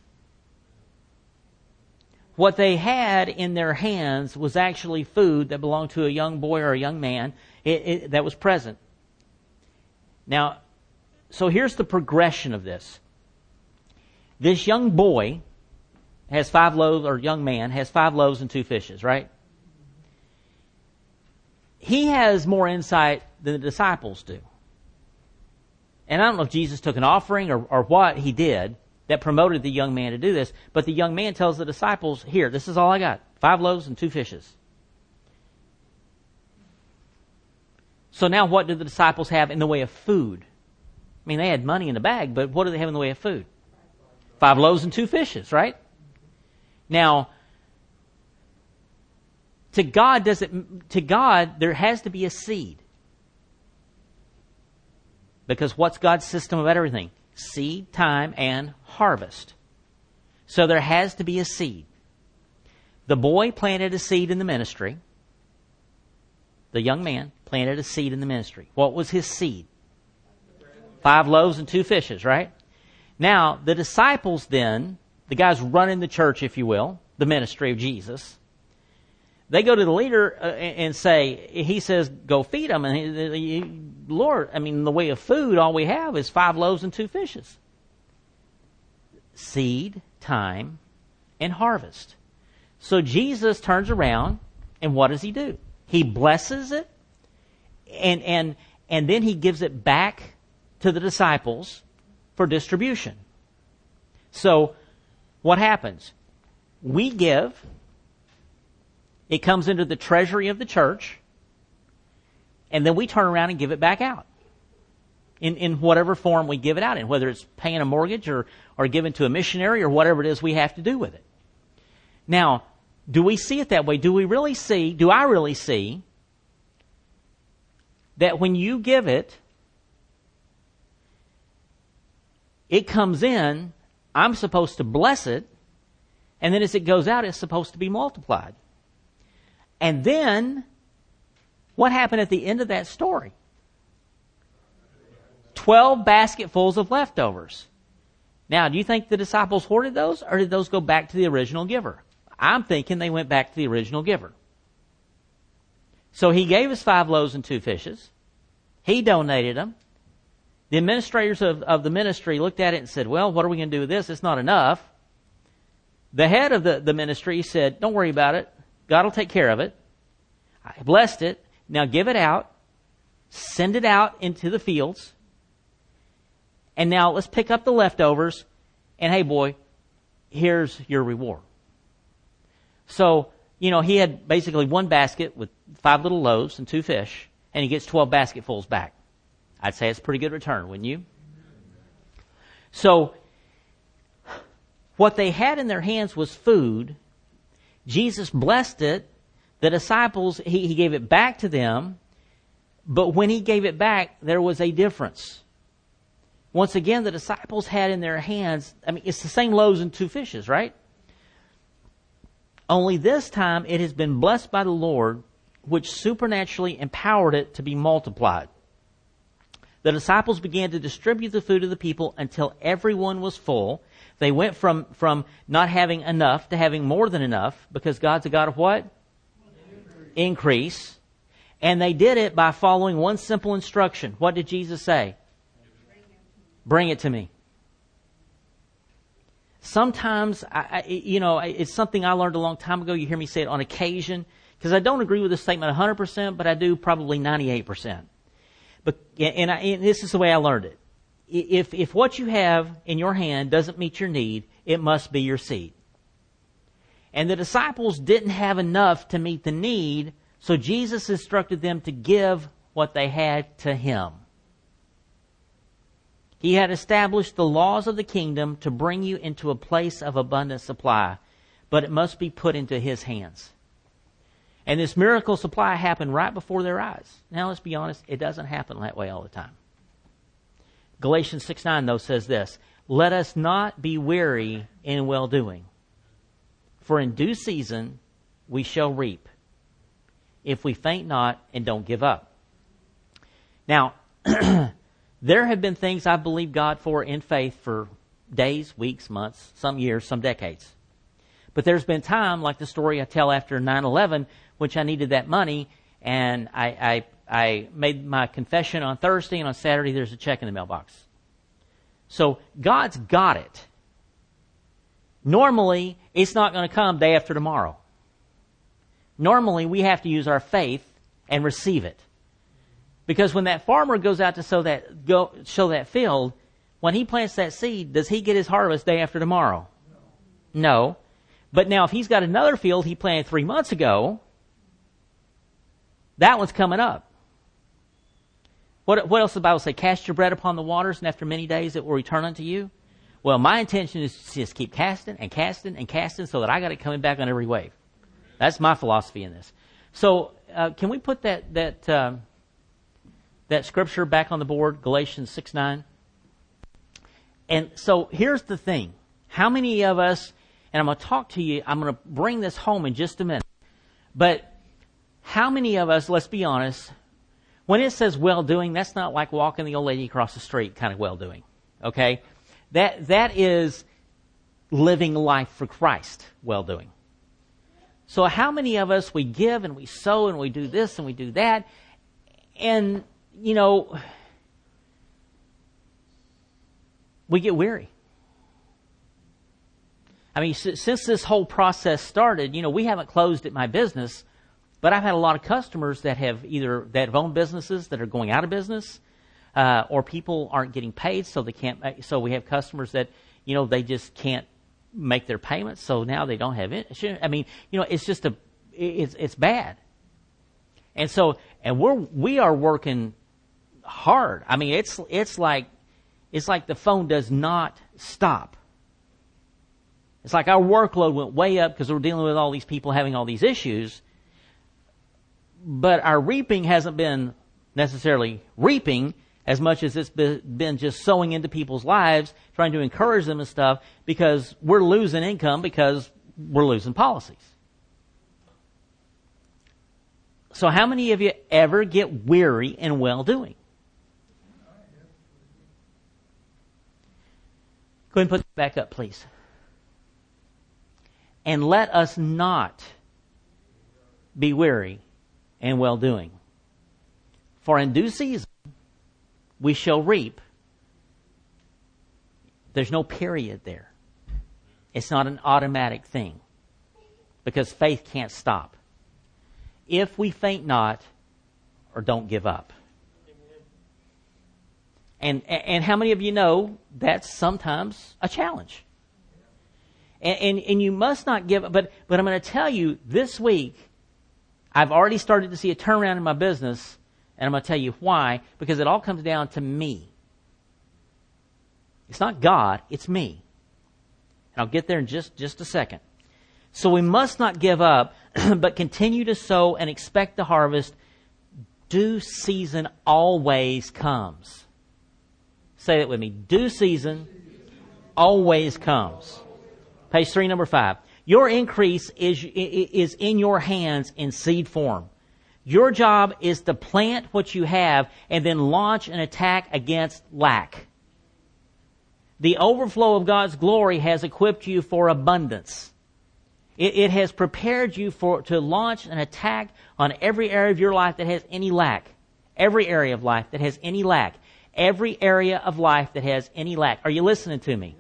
What they had in their hands was actually food that belonged to a young boy or a young man it, it, that was present. Now, so here's the progression of this. This young boy has five loaves, or young man has five loaves and two fishes, right? He has more insight than the disciples do. And I don't know if Jesus took an offering or, or what He did that promoted the young man to do this. But the young man tells the disciples, here, this is all I got. Five loaves and two fishes. So now what do the disciples have in the way of food? I mean, they had money in the bag, but what do they have in the way of food? Five loaves and two fishes, right? Now, to God, does it, to God, there has to be a seed. Because what's God's system about everything? Seed, time, and harvest. So there has to be a seed. The boy planted a seed in the ministry. The young man planted a seed in the ministry. What was his seed? Five loaves and two fishes, right? Now, the disciples then, the guys running the church, if you will, the ministry of Jesus, they go to the leader uh, and say, he says, go feed them. And he, he, Lord, I mean, in the way of food, all we have is five loaves and two fishes. Seed, time, and harvest. So Jesus turns around, and what does he do? He blesses it, and and and then he gives it back to the disciples for distribution. So what happens? We give. It comes into the treasury of the church, and then we turn around and give it back out. In, in whatever form we give it out in, whether it's paying a mortgage or, or giving to a missionary or whatever it is we have to do with it. Now, do we see it that way? Do we really see, do I really see that when you give it, it comes in, I'm supposed to bless it, and then as it goes out, it's supposed to be multiplied. And then, what happened at the end of that story? Twelve basketfuls of leftovers. Now, do you think the disciples hoarded those, or did those go back to the original giver? I'm thinking they went back to the original giver. So he gave us five loaves and two fishes. He donated them. The administrators of, of the ministry looked at it and said, well, what are we going to do with this? It's not enough. The head of the, the ministry said, don't worry about it. God will take care of it. I blessed it. Now give it out. Send it out into the fields. And now let's pick up the leftovers. And hey, boy, here's your reward. So, you know, he had basically one basket with five little loaves and two fish. And he gets twelve basketfuls back. I'd say it's a pretty good return, wouldn't you? So, what they had in their hands was food. Jesus blessed it. The disciples, he, he gave it back to them. But when he gave it back, there was a difference. Once again, the disciples had in their hands, I mean, it's the same loaves and two fishes, right? Only this time it has been blessed by the Lord, which supernaturally empowered it to be multiplied. The disciples began to distribute the food of the people until everyone was full. They went from, from not having enough to having more than enough, because God's a God of what? Increase. Increase. And they did it by following one simple instruction. What did Jesus say? Bring it to me. Sometimes, I, I, you know, it's something I learned a long time ago. You hear me say it on occasion, because I don't agree with this statement one hundred percent, but I do probably ninety-eight percent. But and, I, and this is the way I learned it. If if what you have in your hand doesn't meet your need, it must be your seed. And the disciples didn't have enough to meet the need, so Jesus instructed them to give what they had to him. He had established the laws of the kingdom to bring you into a place of abundant supply, but it must be put into his hands. And this miracle supply happened right before their eyes. Now, let's be honest, it doesn't happen that way all the time. Galatians six nine, though, says this, let us not be weary in well-doing, for in due season we shall reap, if we faint not and don't give up. Now, there have been things I've believed God for in faith for days, weeks, months, some years, some decades. But there's been time, like the story I tell after nine eleven, which I needed that money, and I, I, I made my confession on Thursday, and on Saturday there's a check in the mailbox. So God's got it. Normally, it's not going to come day after tomorrow. Normally, we have to use our faith and receive it. Because when that farmer goes out to sow that, go, sow that field, when he plants that seed, does he get his harvest day after tomorrow? No. No. But now if he's got another field he planted three months ago, that one's coming up. What, what else does the Bible say? Cast your bread upon the waters, and after many days it will return unto you. Well, my intention is to just keep casting and casting and casting so that I got it coming back on every wave. That's my philosophy in this. So uh, can we put that that um, that scripture back on the board, Galatians six nine? And so here's the thing. How many of us, and I'm going to talk to you, I'm going to bring this home in just a minute, but how many of us, let's be honest, when it says well-doing, that's not like walking the old lady across the street kind of well-doing, okay? That that is living life for Christ, well-doing. So how many of us, we give and we sow and we do this and we do that, and, you know, we get weary. I mean, since this whole process started, you know, we haven't closed at my business, but I've had a lot of customers that have either, that have owned businesses that are going out of business, uh, or people aren't getting paid, so they can't, so we have customers that, you know, they just can't make their payments, so now they don't have it. I mean, you know, it's just a, it's, it's bad. And so, and we're, we are working hard. I mean, it's, it's like, it's like the phone does not stop. It's like our workload went way up because we're dealing with all these people having all these issues, but our reaping hasn't been necessarily reaping as much as it's been just sowing into people's lives, trying to encourage them and stuff, because we're losing income because we're losing policies. So how many of you ever get weary in well-doing? Go ahead and put that back up, please. And let us not be weary in well-doing. For in due season we shall reap. There's no period there. It's not an automatic thing, because faith can't stop. If we faint not, or don't give up. And, and how many of you know that's sometimes a challenge? And, and, and you must not give up. But, but I'm going to tell you, this week, I've already started to see a turnaround in my business, and I'm going to tell you why. Because it all comes down to me. It's not God, it's me. And I'll get there in just, just a second. So we must not give up, but continue to sow and expect the harvest. Due season always comes. Say that with me. Due season always comes. Page three, number five. Your increase is, is in your hands in seed form. Your job is to plant what you have and then launch an attack against lack. The overflow of God's glory has equipped you for abundance. It, it has prepared you for to launch an attack on every area of your life that has any lack. Every area of life that has any lack. Every area of life that has any lack. Are you listening to me?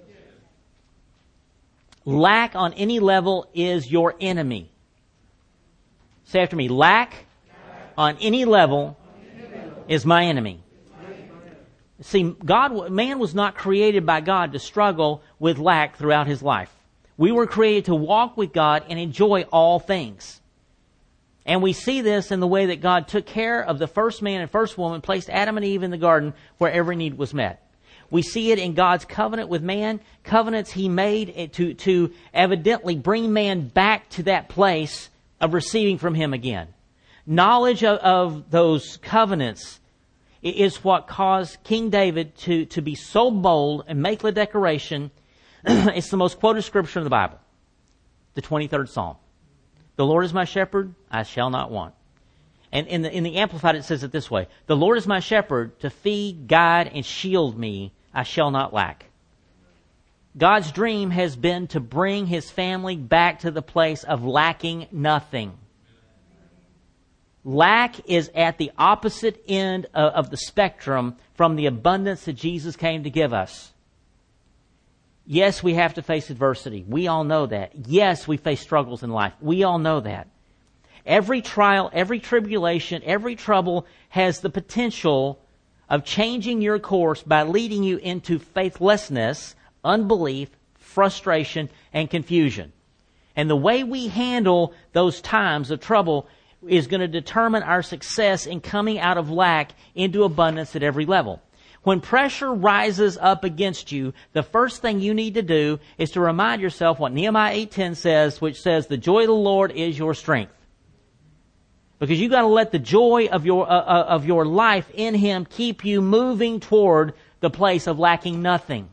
Lack on any level is your enemy. Say after me. Lack on any level is my enemy. See, God, man was not created by God to struggle with lack throughout his life. We were created to walk with God and enjoy all things. And we see this in the way that God took care of the first man and first woman, placed Adam and Eve in the garden where every need was met. We see it in God's covenant with man, covenants he made to, to evidently bring man back to that place of receiving from him again. Knowledge of, of those covenants is what caused King David to, to be so bold and make the declaration. It's the most quoted scripture in the Bible. The twenty-third Psalm. The Lord is my shepherd, I shall not want. And in the, in the Amplified it says it this way. The Lord is my shepherd, to feed, guide, and shield me, I shall not lack. God's dream has been to bring his family back to the place of lacking nothing. Lack is at the opposite end of, of the spectrum from the abundance that Jesus came to give us. Yes, we have to face adversity. We all know that. Yes, we face struggles in life. We all know that. Every trial, every tribulation, every trouble has the potential of changing your course by leading you into faithlessness, unbelief, frustration, and confusion. And the way we handle those times of trouble is going to determine our success in coming out of lack into abundance at every level. When pressure rises up against you, the first thing you need to do is to remind yourself what Nehemiah eight ten says, which says, the joy of the Lord is your strength. Because you've got to let the joy of your, uh, of your life in Him keep you moving toward the place of lacking nothing.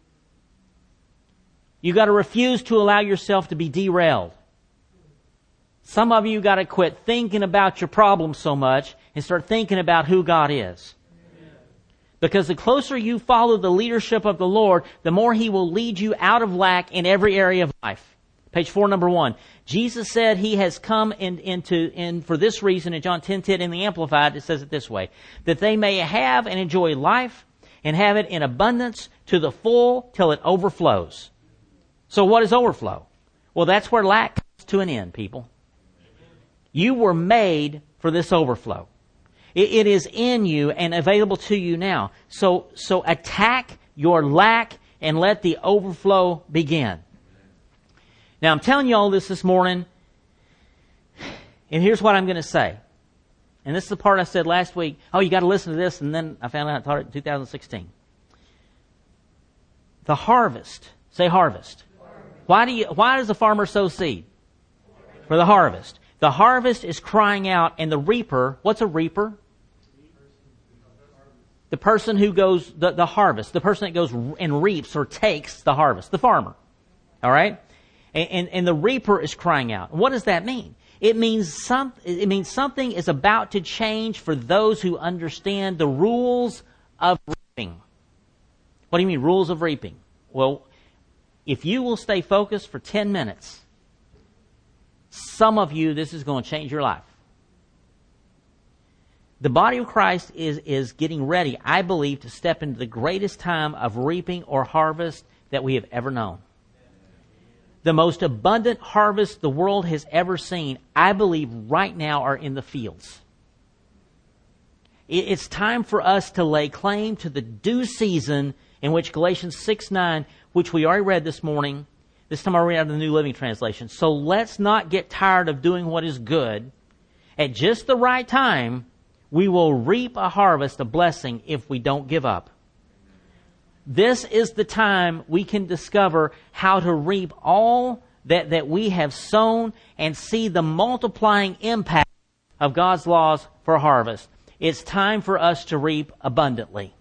You've got to refuse to allow yourself to be derailed. Some of you got to quit thinking about your problems so much and start thinking about who God is. Because the closer you follow the leadership of the Lord, the more He will lead you out of lack in every area of life. Page four, number one. Jesus said He has come in, into, in, for this reason, in John ten ten in the Amplified, it says it this way, that they may have and enjoy life and have it in abundance to the full till it overflows. So what is overflow? Well, that's where lack comes to an end, people. You were made for this overflow. It, it is in you and available to you now. So, so attack your lack and let the overflow begin. Now, I'm telling you all this this morning, and here's what I'm going to say. And this is the part I said last week. Oh, you got to listen to this, and then I found out I taught it in two thousand sixteen. The harvest. Say harvest. Why do you? Why does the farmer sow seed? For the harvest. The harvest is crying out, and the reaper. What's a reaper? The person who goes the, the harvest. The person that goes and reaps or takes the harvest. The farmer. All right. And, and, and the reaper is crying out. What does that mean? It means some, it means something is about to change for those who understand the rules of reaping. What do you mean, rules of reaping? Well, if you will stay focused for ten minutes, some of you, this is going to change your life. The body of Christ is, is getting ready, I believe, to step into the greatest time of reaping or harvest that we have ever known. The most abundant harvest the world has ever seen, I believe, right now are in the fields. It's time for us to lay claim to the due season in which Galatians six nine, which we already read this morning, this time I read out of the New Living Translation. So let's not get tired of doing what is good. At just the right time, we will reap a harvest of blessing if we don't give up. This is the time we can discover how to reap all that, that we have sown and see the multiplying impact of God's laws for harvest. It's time for us to reap abundantly.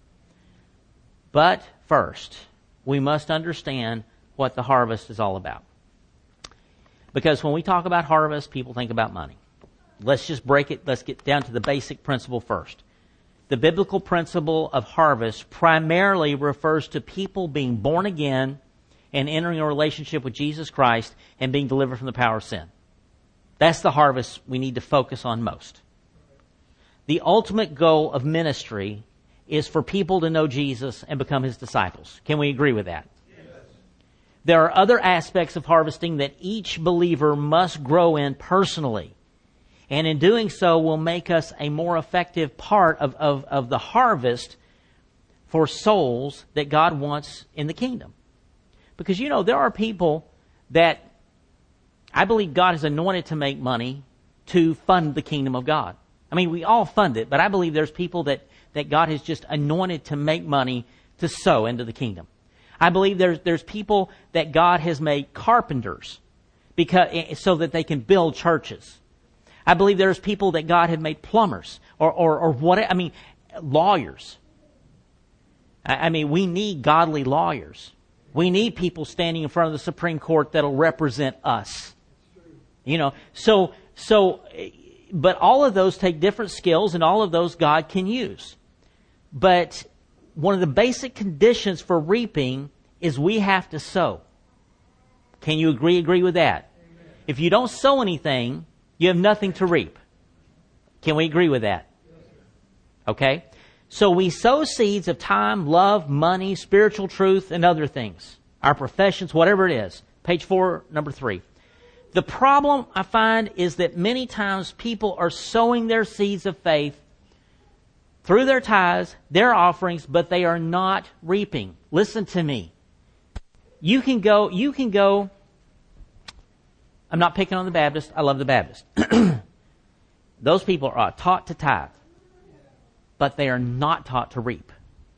But first, we must understand what the harvest is all about. Because when we talk about harvest, people think about money. Let's just break it. Let's get down to the basic principle first. The biblical principle of harvest primarily refers to people being born again and entering a relationship with Jesus Christ and being delivered from the power of sin. That's the harvest we need to focus on most. The ultimate goal of ministry is for people to know Jesus and become His disciples. Can we agree with that? Yes. There are other aspects of harvesting that each believer must grow in personally. And in doing so will make us a more effective part of, of, of the harvest for souls that God wants in the kingdom. Because, you know, there are people that I believe God has anointed to make money to fund the kingdom of God. I mean, we all fund it, but I believe there's people that, that God has just anointed to make money to sow into the kingdom. I believe there's there's people that God has made carpenters because so that they can build churches. I believe there's people that God had made plumbers or, or, or what, I mean, lawyers. I, I mean, we need godly lawyers. We need people standing in front of the Supreme Court that'll represent us. You know, so, so, but all of those take different skills and all of those God can use. But one of the basic conditions for reaping is we have to sow. Can you agree, agree with that? Amen. If you don't sow anything, you have nothing to reap. Can we agree with that? Okay? So we sow seeds of time, love, money, spiritual truth, and other things. Our professions, whatever it is. Page four, number three. The problem I find is that many times people are sowing their seeds of faith through their tithes, their offerings, but they are not reaping. Listen to me. You can go, you can go, I'm not picking on the Baptist. I love the Baptist. Those people are taught to tithe, but they are not taught to reap.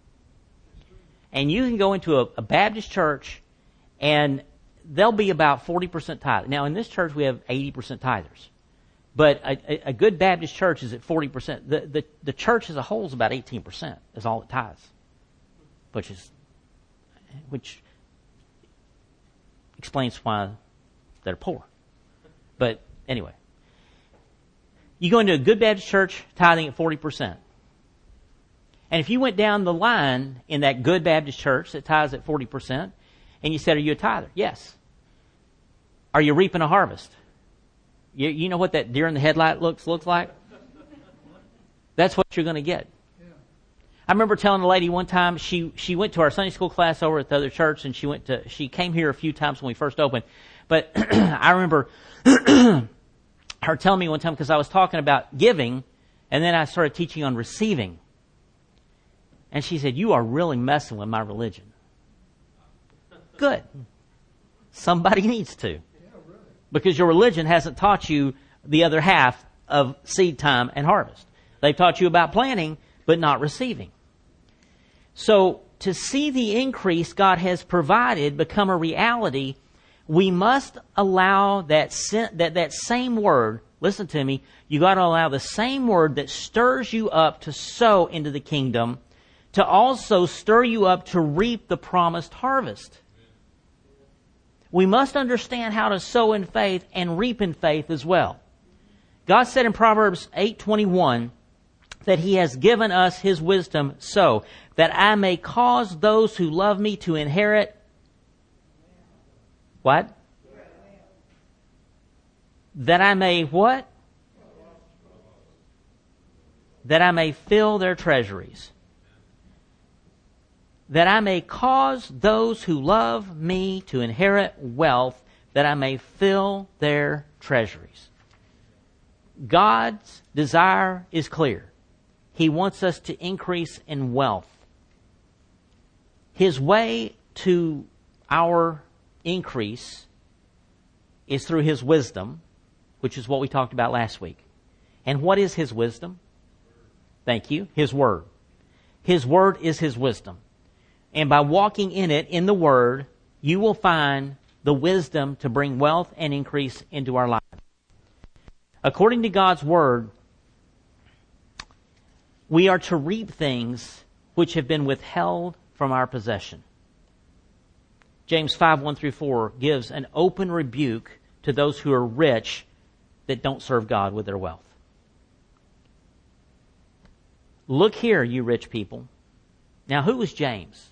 And you can go into a, a Baptist church, and they'll be about forty percent tithe. Now, in this church, we have eighty percent tithers. But a, a good Baptist church is at forty percent. The, the, the church as a whole is about eighteen percent is all it tithes, which is, which explains why they're poor. But anyway, you go into a good Baptist church tithing at forty percent. And if you went down the line in that good Baptist church that tithes at forty percent, and you said, are you a tither? Yes. Are you reaping a harvest? You, you know what that deer in the headlight looks looks like? That's what you're going to get. I remember telling a lady one time, she, she went to our Sunday school class over at the other church, and she went to, she came here a few times when we first opened. But I remember her telling me one time, because I was talking about giving, and then I started teaching on receiving. And she said, you are really messing with my religion. Good. Somebody needs to. Because your religion hasn't taught you the other half of seed time and harvest. They've taught you about planting, but not receiving. So, to see the increase God has provided become a reality, we must allow that that, that same word, listen to me, you got to allow the same word that stirs you up to sow into the kingdom to also stir you up to reap the promised harvest. We must understand how to sow in faith and reap in faith as well. God said in Proverbs eight twenty-one that He has given us His wisdom so that I may cause those who love me to inherit what? That I may what? That I may fill their treasuries. That I may cause those who love me to inherit wealth, that I may fill their treasuries. God's desire is clear. He wants us to increase in wealth. His way to our increase is through His wisdom, which is what we talked about last week. And what is His wisdom? Thank you. His Word. His Word is His wisdom. And by walking in it, in the Word, you will find the wisdom to bring wealth and increase into our lives. According to God's Word, we are to reap things which have been withheld from our possession. James five, one through four gives an open rebuke to those who are rich that don't serve God with their wealth. Look here, you rich people. Now, who was James?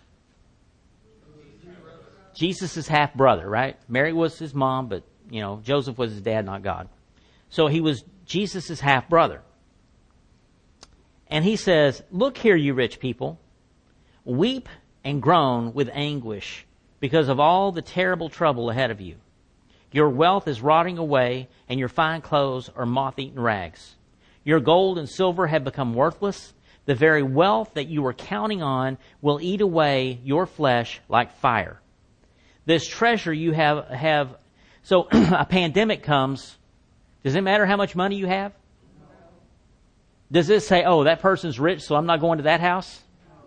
Jesus' half-brother, right? Mary was his mom, but, you know, Joseph was his dad, not God. So he was Jesus' half-brother. And he says, look here, you rich people. Weep and groan with anguish because of all the terrible trouble ahead of you. Your wealth is rotting away, and your fine clothes are moth-eaten rags. Your gold and silver have become worthless. The very wealth that you were counting on will eat away your flesh like fire. This treasure you have, have so a pandemic comes. Does it matter how much money you have? Does it say, oh, that person's rich, so I'm not going to that house?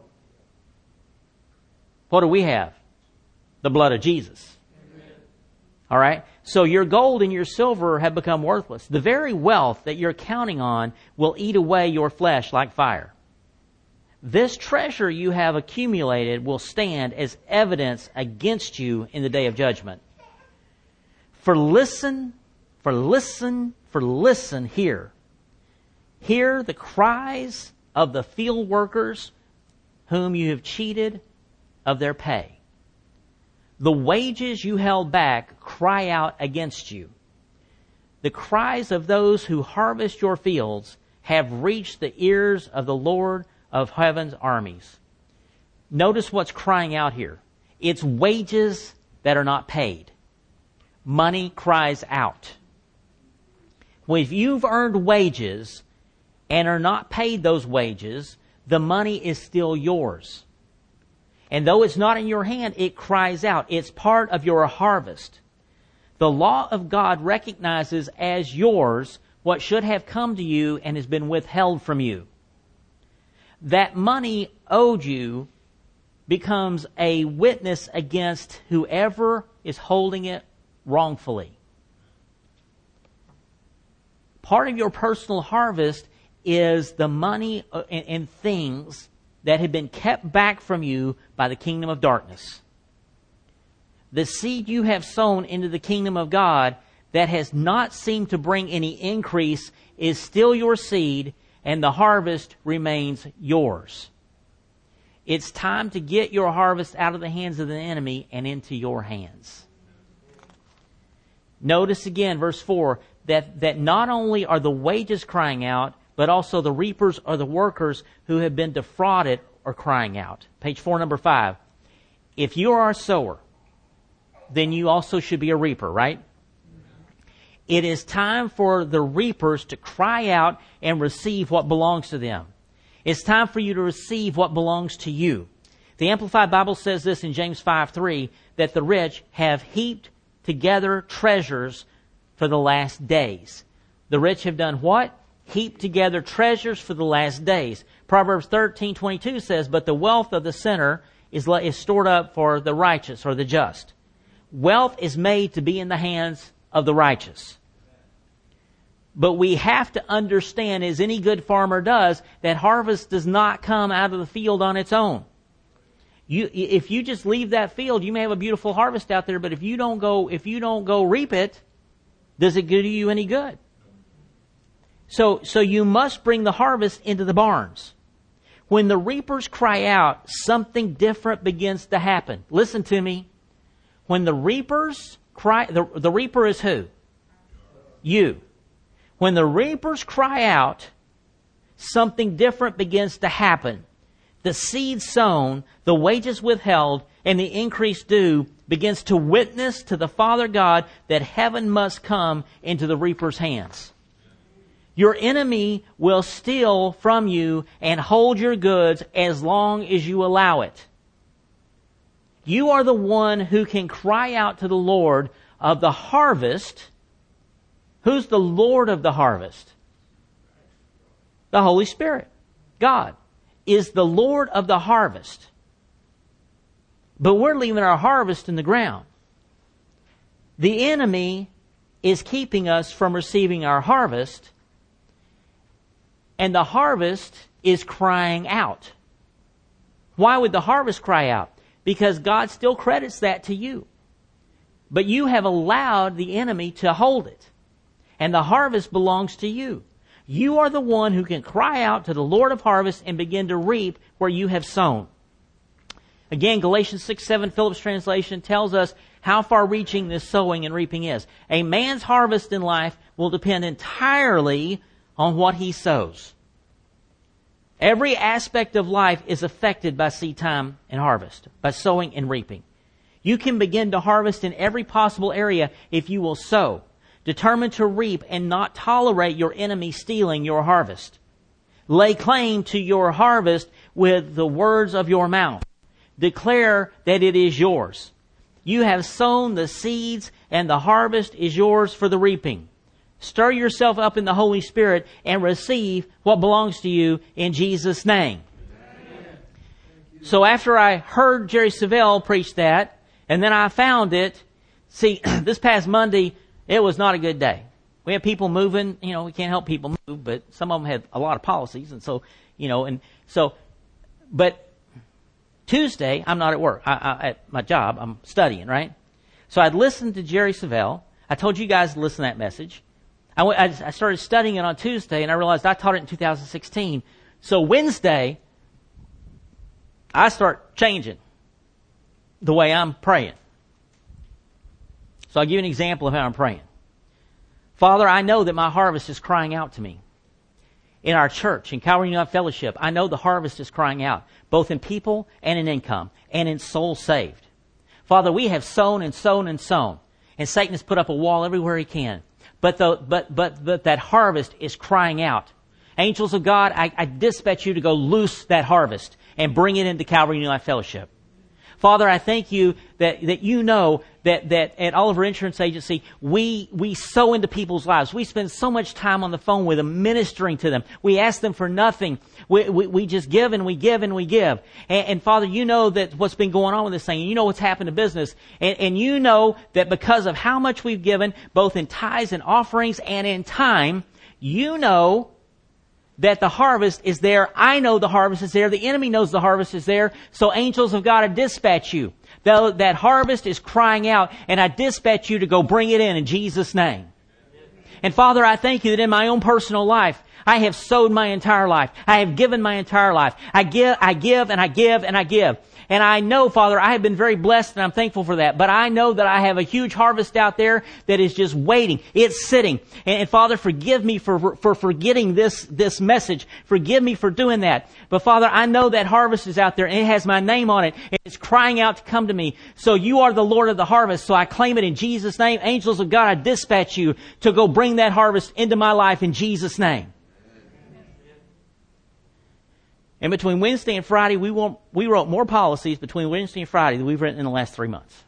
What do we have? The blood of Jesus. Amen. All right? So your gold and your silver have become worthless. The very wealth that you're counting on will eat away your flesh like fire. This treasure you have accumulated will stand as evidence against you in the day of judgment. For listen, for listen, for listen here. Hear the cries of the field workers whom you have cheated of their pay. The wages you held back cry out against you. The cries of those who harvest your fields have reached the ears of the Lord of heaven's armies. Notice what's crying out here. It's wages that are not paid. Money cries out. Well, if you've earned wages and are not paid those wages, the money is still yours. And though it's not in your hand, it cries out. It's part of your harvest. The law of God recognizes as yours what should have come to you and has been withheld from you. That money owed you becomes a witness against whoever is holding it wrongfully. Part of your personal harvest is the money and things that have been kept back from you by the kingdom of darkness. The seed you have sown into the kingdom of God that has not seemed to bring any increase is still your seed, and the harvest remains yours. It's time to get your harvest out of the hands of the enemy and into your hands. Notice again, verse four, that, that not only are the wages crying out, but also the reapers or the workers who have been defrauded are crying out. Page four, number five. If you are a sower, then you also should be a reaper, right? It is time for the reapers to cry out and receive what belongs to them. It's time for you to receive what belongs to you. The Amplified Bible says this in James five three, that the rich have heaped together treasures for the last days. The rich have done what? Heaped together treasures for the last days. Proverbs thirteen twenty-two says, but the wealth of the sinner is, is stored up for the righteous or the just. Wealth is made to be in the hands of the righteous. But we have to understand, as any good farmer does, that harvest does not come out of the field on its own. You, if you just leave that field, you may have a beautiful harvest out there, but if you don't go, if you don't go reap it, does it do you any good? So, so you must bring the harvest into the barns. When the reapers cry out, something different begins to happen. Listen to me. When the reapers cry, the, the reaper is who? You. When the reapers cry out, something different begins to happen. The seed sown, the wages withheld, and the increase due begins to witness to the Father God that heaven must come into the reaper's hands. Your enemy will steal from you and hold your goods as long as you allow it. You are the one who can cry out to the Lord of the harvest. Who's the Lord of the harvest? The Holy Spirit. God is the Lord of the harvest. But we're leaving our harvest in the ground. The enemy is keeping us from receiving our harvest, and the harvest is crying out. Why would the harvest cry out? Because God still credits that to you. But you have allowed the enemy to hold it. And the harvest belongs to you. You are the one who can cry out to the Lord of harvest and begin to reap where you have sown. Again, Galatians six seven, Phillips translation, tells us how far-reaching this sowing and reaping is. A man's harvest in life will depend entirely on what he sows. Every aspect of life is affected by seed time and harvest, by sowing and reaping. You can begin to harvest in every possible area if you will sow, determined to reap and not tolerate your enemy stealing your harvest. Lay claim to your harvest with the words of your mouth. Declare that it is yours. You have sown the seeds and the harvest is yours for the reaping. Stir yourself up in the Holy Spirit and receive what belongs to you in Jesus' name. So after I heard Jerry Savelle preach that, and then I found it, see, this past Monday, it was not a good day. We had people moving, you know, we can't help people move, but some of them had a lot of policies, and so, you know, and so, but Tuesday, I'm not at work. I, I, at my job, I'm studying, right? So I'd listened to Jerry Savelle. I told you guys to listen to that message. I, went, I, I started studying it on Tuesday, and I realized I taught it in two thousand sixteen. So Wednesday, I start changing the way I'm praying. So I'll give you an example of how I'm praying. Father, I know that my harvest is crying out to me. In our church, in Calvary United Fellowship, I know the harvest is crying out, both in people and in income, and in souls saved. Father, we have sown and sown and sown, and Satan has put up a wall everywhere he can. But the, but, but, but that harvest is crying out. Angels of God, I, I dispatch you to go loose that harvest and bring it into Calvary United Fellowship. Father, I thank you that, that you know that, that at Oliver Insurance Agency, we, we sow into people's lives. We spend so much time on the phone with them, ministering to them. We ask them for nothing. We, we, we just give and we give and we give. And, and Father, you know that what's been going on with this thing. You know what's happened to business. And, and you know that because of how much we've given, both in tithes and offerings and in time, you know that the harvest is there. I know the harvest is there. The enemy knows the harvest is there. So angels of God, I dispatch you. That, that harvest is crying out, and I dispatch you to go bring it in in Jesus' name. And Father, I thank you that in my own personal life, I have sowed my entire life. I have given my entire life. I give, I give, and I give, and I give. And I know, Father, I have been very blessed, and I'm thankful for that. But I know that I have a huge harvest out there that is just waiting. It's sitting. And, and Father, forgive me for, for forgetting this, this message. Forgive me for doing that. But Father, I know that harvest is out there, and it has my name on it. And it's crying out to come to me. So you are the Lord of the harvest. So I claim it in Jesus' name. Angels of God, I dispatch you to go bring that harvest into my life in Jesus' name. And between Wednesday and Friday, we won't, we wrote more policies between Wednesday and Friday than we've written in the last three months.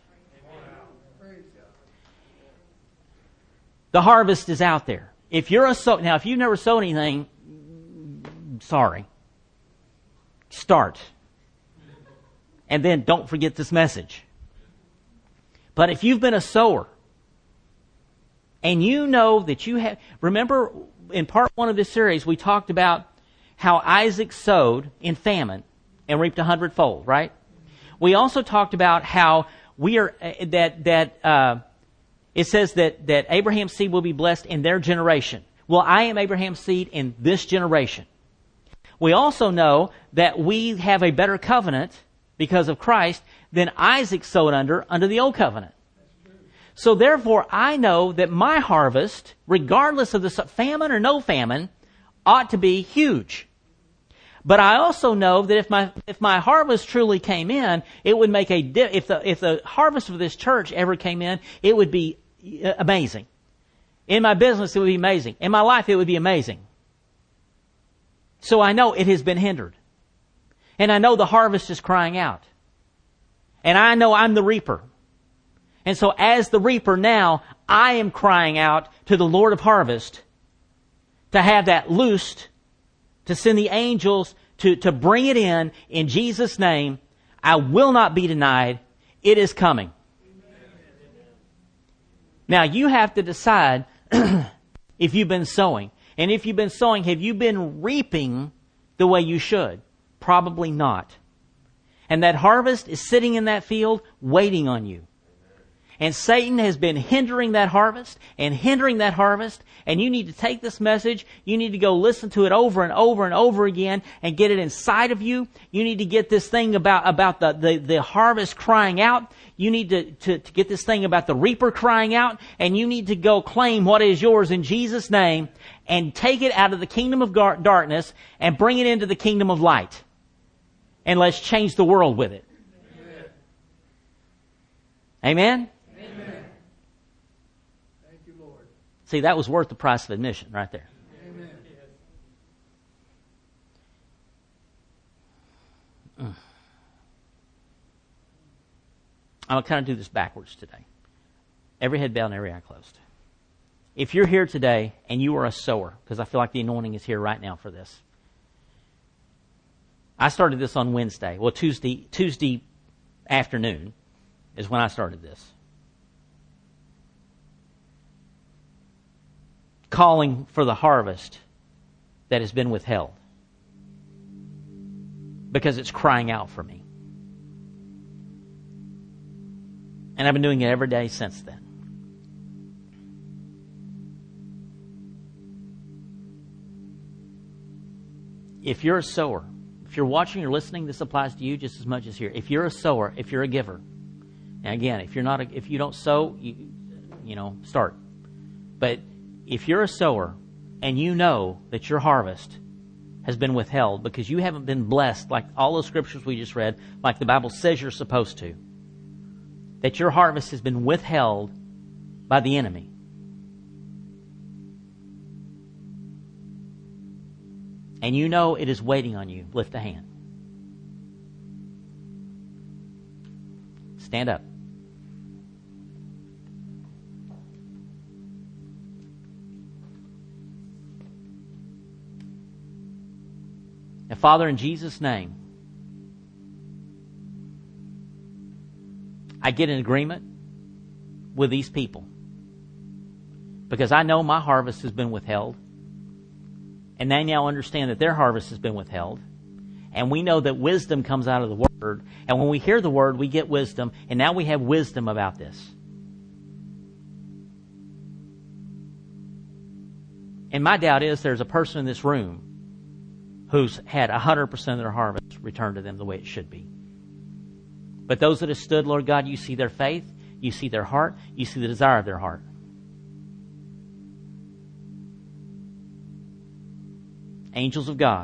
The harvest is out there. If you're a sow, now if you've never sowed anything, sorry. Start. And then don't forget this message. But if you've been a sower, and you know that you have, remember in part one of this series, we talked about how Isaac sowed in famine and reaped a hundredfold, right? We also talked about how we are, uh, that, that, uh, it says that, that Abraham's seed will be blessed in their generation. Well, I am Abraham's seed in this generation. We also know that we have a better covenant because of Christ than Isaac sowed under, under the old covenant. So therefore, I know that my harvest, regardless of the famine or no famine, ought to be huge. But I also know that if my if my harvest truly came in, it would make a di- if the if the harvest of this church ever came in, it would be amazing. In my business, it would be amazing. In my life, it would be amazing. So I know it has been hindered, and I know the harvest is crying out, and I know I'm the reaper, and so as the reaper now, I am crying out to the Lord of harvest to have that loosed, to send the angels to, to bring it in, in Jesus' name. I will not be denied. It is coming. Now, you have to decide if you've been sowing. And if you've been sowing, have you been reaping the way you should? Probably not. And that harvest is sitting in that field waiting on you. And Satan has been hindering that harvest and hindering that harvest. And you need to take this message. You need to go listen to it over and over and over again and get it inside of you. You need to get this thing about, about the, the, the harvest crying out. You need to, to, to get this thing about the reaper crying out. And you need to go claim what is yours in Jesus' name and take it out of the kingdom of darkness and bring it into the kingdom of light. And let's change the world with it. Amen? Amen. Thank you, Lord. See, that was worth the price of admission right there. Amen. Mm. I'm going to kind of do this backwards today. Every head bowed and every eye closed. If you're here today and you are a sower, because I feel like the anointing is here right now for this. I started this on Wednesday. Well, Tuesday, Tuesday afternoon is when I started this. Calling for the harvest that has been withheld. Because it's crying out for me. And I've been doing it every day since then. If you're a sower, if you're watching or listening, this applies to you just as much as here. If you're a sower, if you're a giver, and again, if you're not, a, if you don't sow, you, you know, start. But if you're a sower and you know that your harvest has been withheld because you haven't been blessed like all those scriptures we just read, like the Bible says you're supposed to, that your harvest has been withheld by the enemy. And you know it is waiting on you, lift a hand. Stand up. Now, Father, in Jesus' name, I get in agreement with these people because I know my harvest has been withheld. And they now understand that their harvest has been withheld. And we know that wisdom comes out of the Word. And when we hear the Word, we get wisdom. And now we have wisdom about this. And my doubt is there's a person in this room who's had one hundred percent of their harvest returned to them the way it should be. But those that have stood, Lord God, you see their faith, you see their heart, you see the desire of their heart. Angels of God,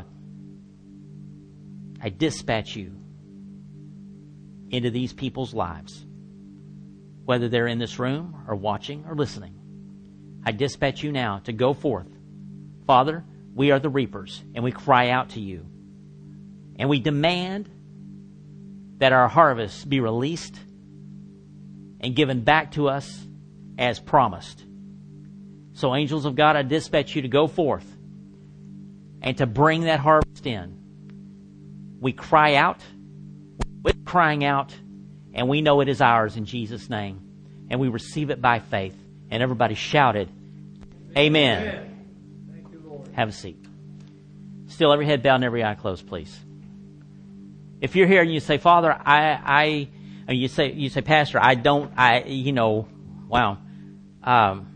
I dispatch you into these people's lives, whether they're in this room or watching or listening. I dispatch you now to go forth. Father, we are the reapers, and we cry out to you. And we demand that our harvest be released and given back to us as promised. So, angels of God, I dispatch you to go forth and to bring that harvest in. We cry out, we're crying out, and we know it is ours in Jesus' name. And we receive it by faith. And everybody shouted, Amen. Amen. Thank you, Lord. Have a seat. Still, every head bowed and every eye closed, please. If you're here and you say, Father, I, I, or you say, you say, Pastor, I don't, I, you know, wow, um,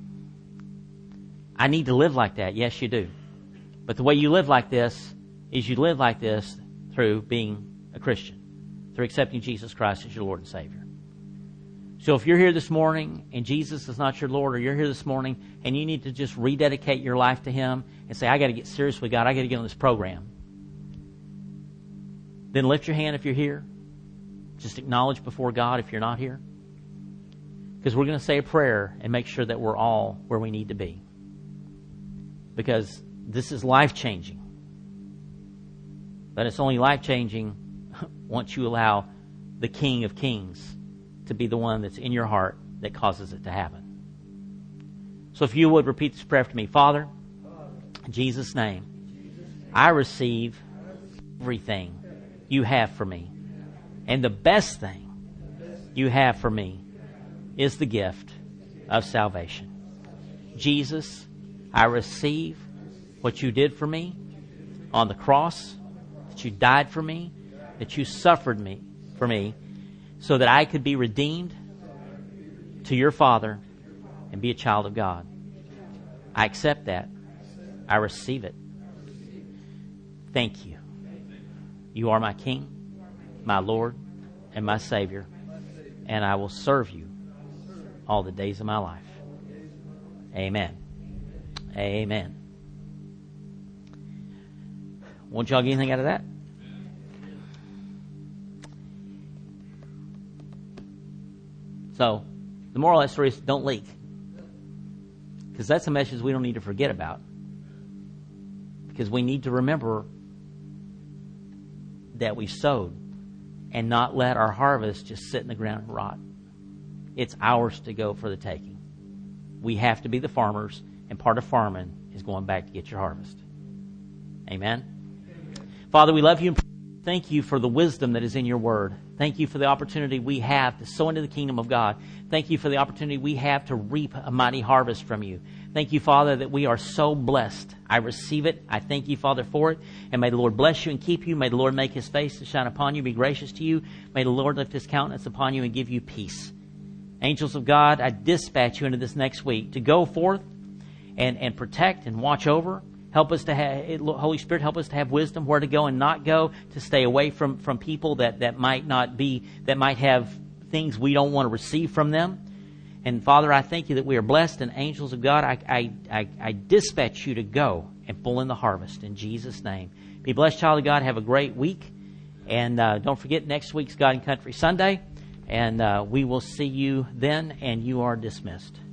I need to live like that. Yes, you do. But the way you live like this is you live like this through being a Christian, through accepting Jesus Christ as your Lord and Savior. So if you're here this morning and Jesus is not your Lord, or you're here this morning and you need to just rededicate your life to Him and say, I got to get serious with God, I got to get on this program, then lift your hand if you're here. Just acknowledge before God if you're not here. Because we're going to say a prayer and make sure that we're all where we need to be. Because this is life-changing. But it's only life-changing once you allow the King of Kings to be the one that's in your heart that causes it to happen. So if you would repeat this prayer after me. Father, in Jesus' name, I receive everything you have for me. And the best thing you have for me is the gift of salvation. Jesus, I receive what you did for me on the cross, that you died for me, that you suffered me for me, so that I could be redeemed to your Father and be a child of God. I accept that. I receive it. Thank you. You are my King, my Lord, and my Savior, and I will serve you all the days of my life. Amen. Amen. Won't y'all get anything out of that? So, the moral of that story is don't leak. Because that's a message we don't need to forget about. Because we need to remember that we sowed and not let our harvest just sit in the ground and rot. It's ours to go for the taking. We have to be the farmers, and part of farming is going back to get your harvest. Amen? Father, we love you and thank you for the wisdom that is in your word. Thank you for the opportunity we have to sow into the kingdom of God. Thank you for the opportunity we have to reap a mighty harvest from you. Thank you, Father, that we are so blessed. I receive it. I thank you, Father, for it. And may the Lord bless you and keep you. May the Lord make His face to shine upon you, be gracious to you. May the Lord lift His countenance upon you and give you peace. Angels of God, I dispatch you into this next week to go forth and, and protect and watch over. Help us to have, Holy Spirit, help us to have wisdom where to go and not go, to stay away from, from people that, that might not be, that might have things we don't want to receive from them. And Father, I thank you that we are blessed, and angels of God, I, I, I, I dispatch you to go and pull in the harvest in Jesus' name. Be blessed, child of God. Have a great week. And uh, don't forget next week's God and Country Sunday. And uh, we will see you then, and you are dismissed.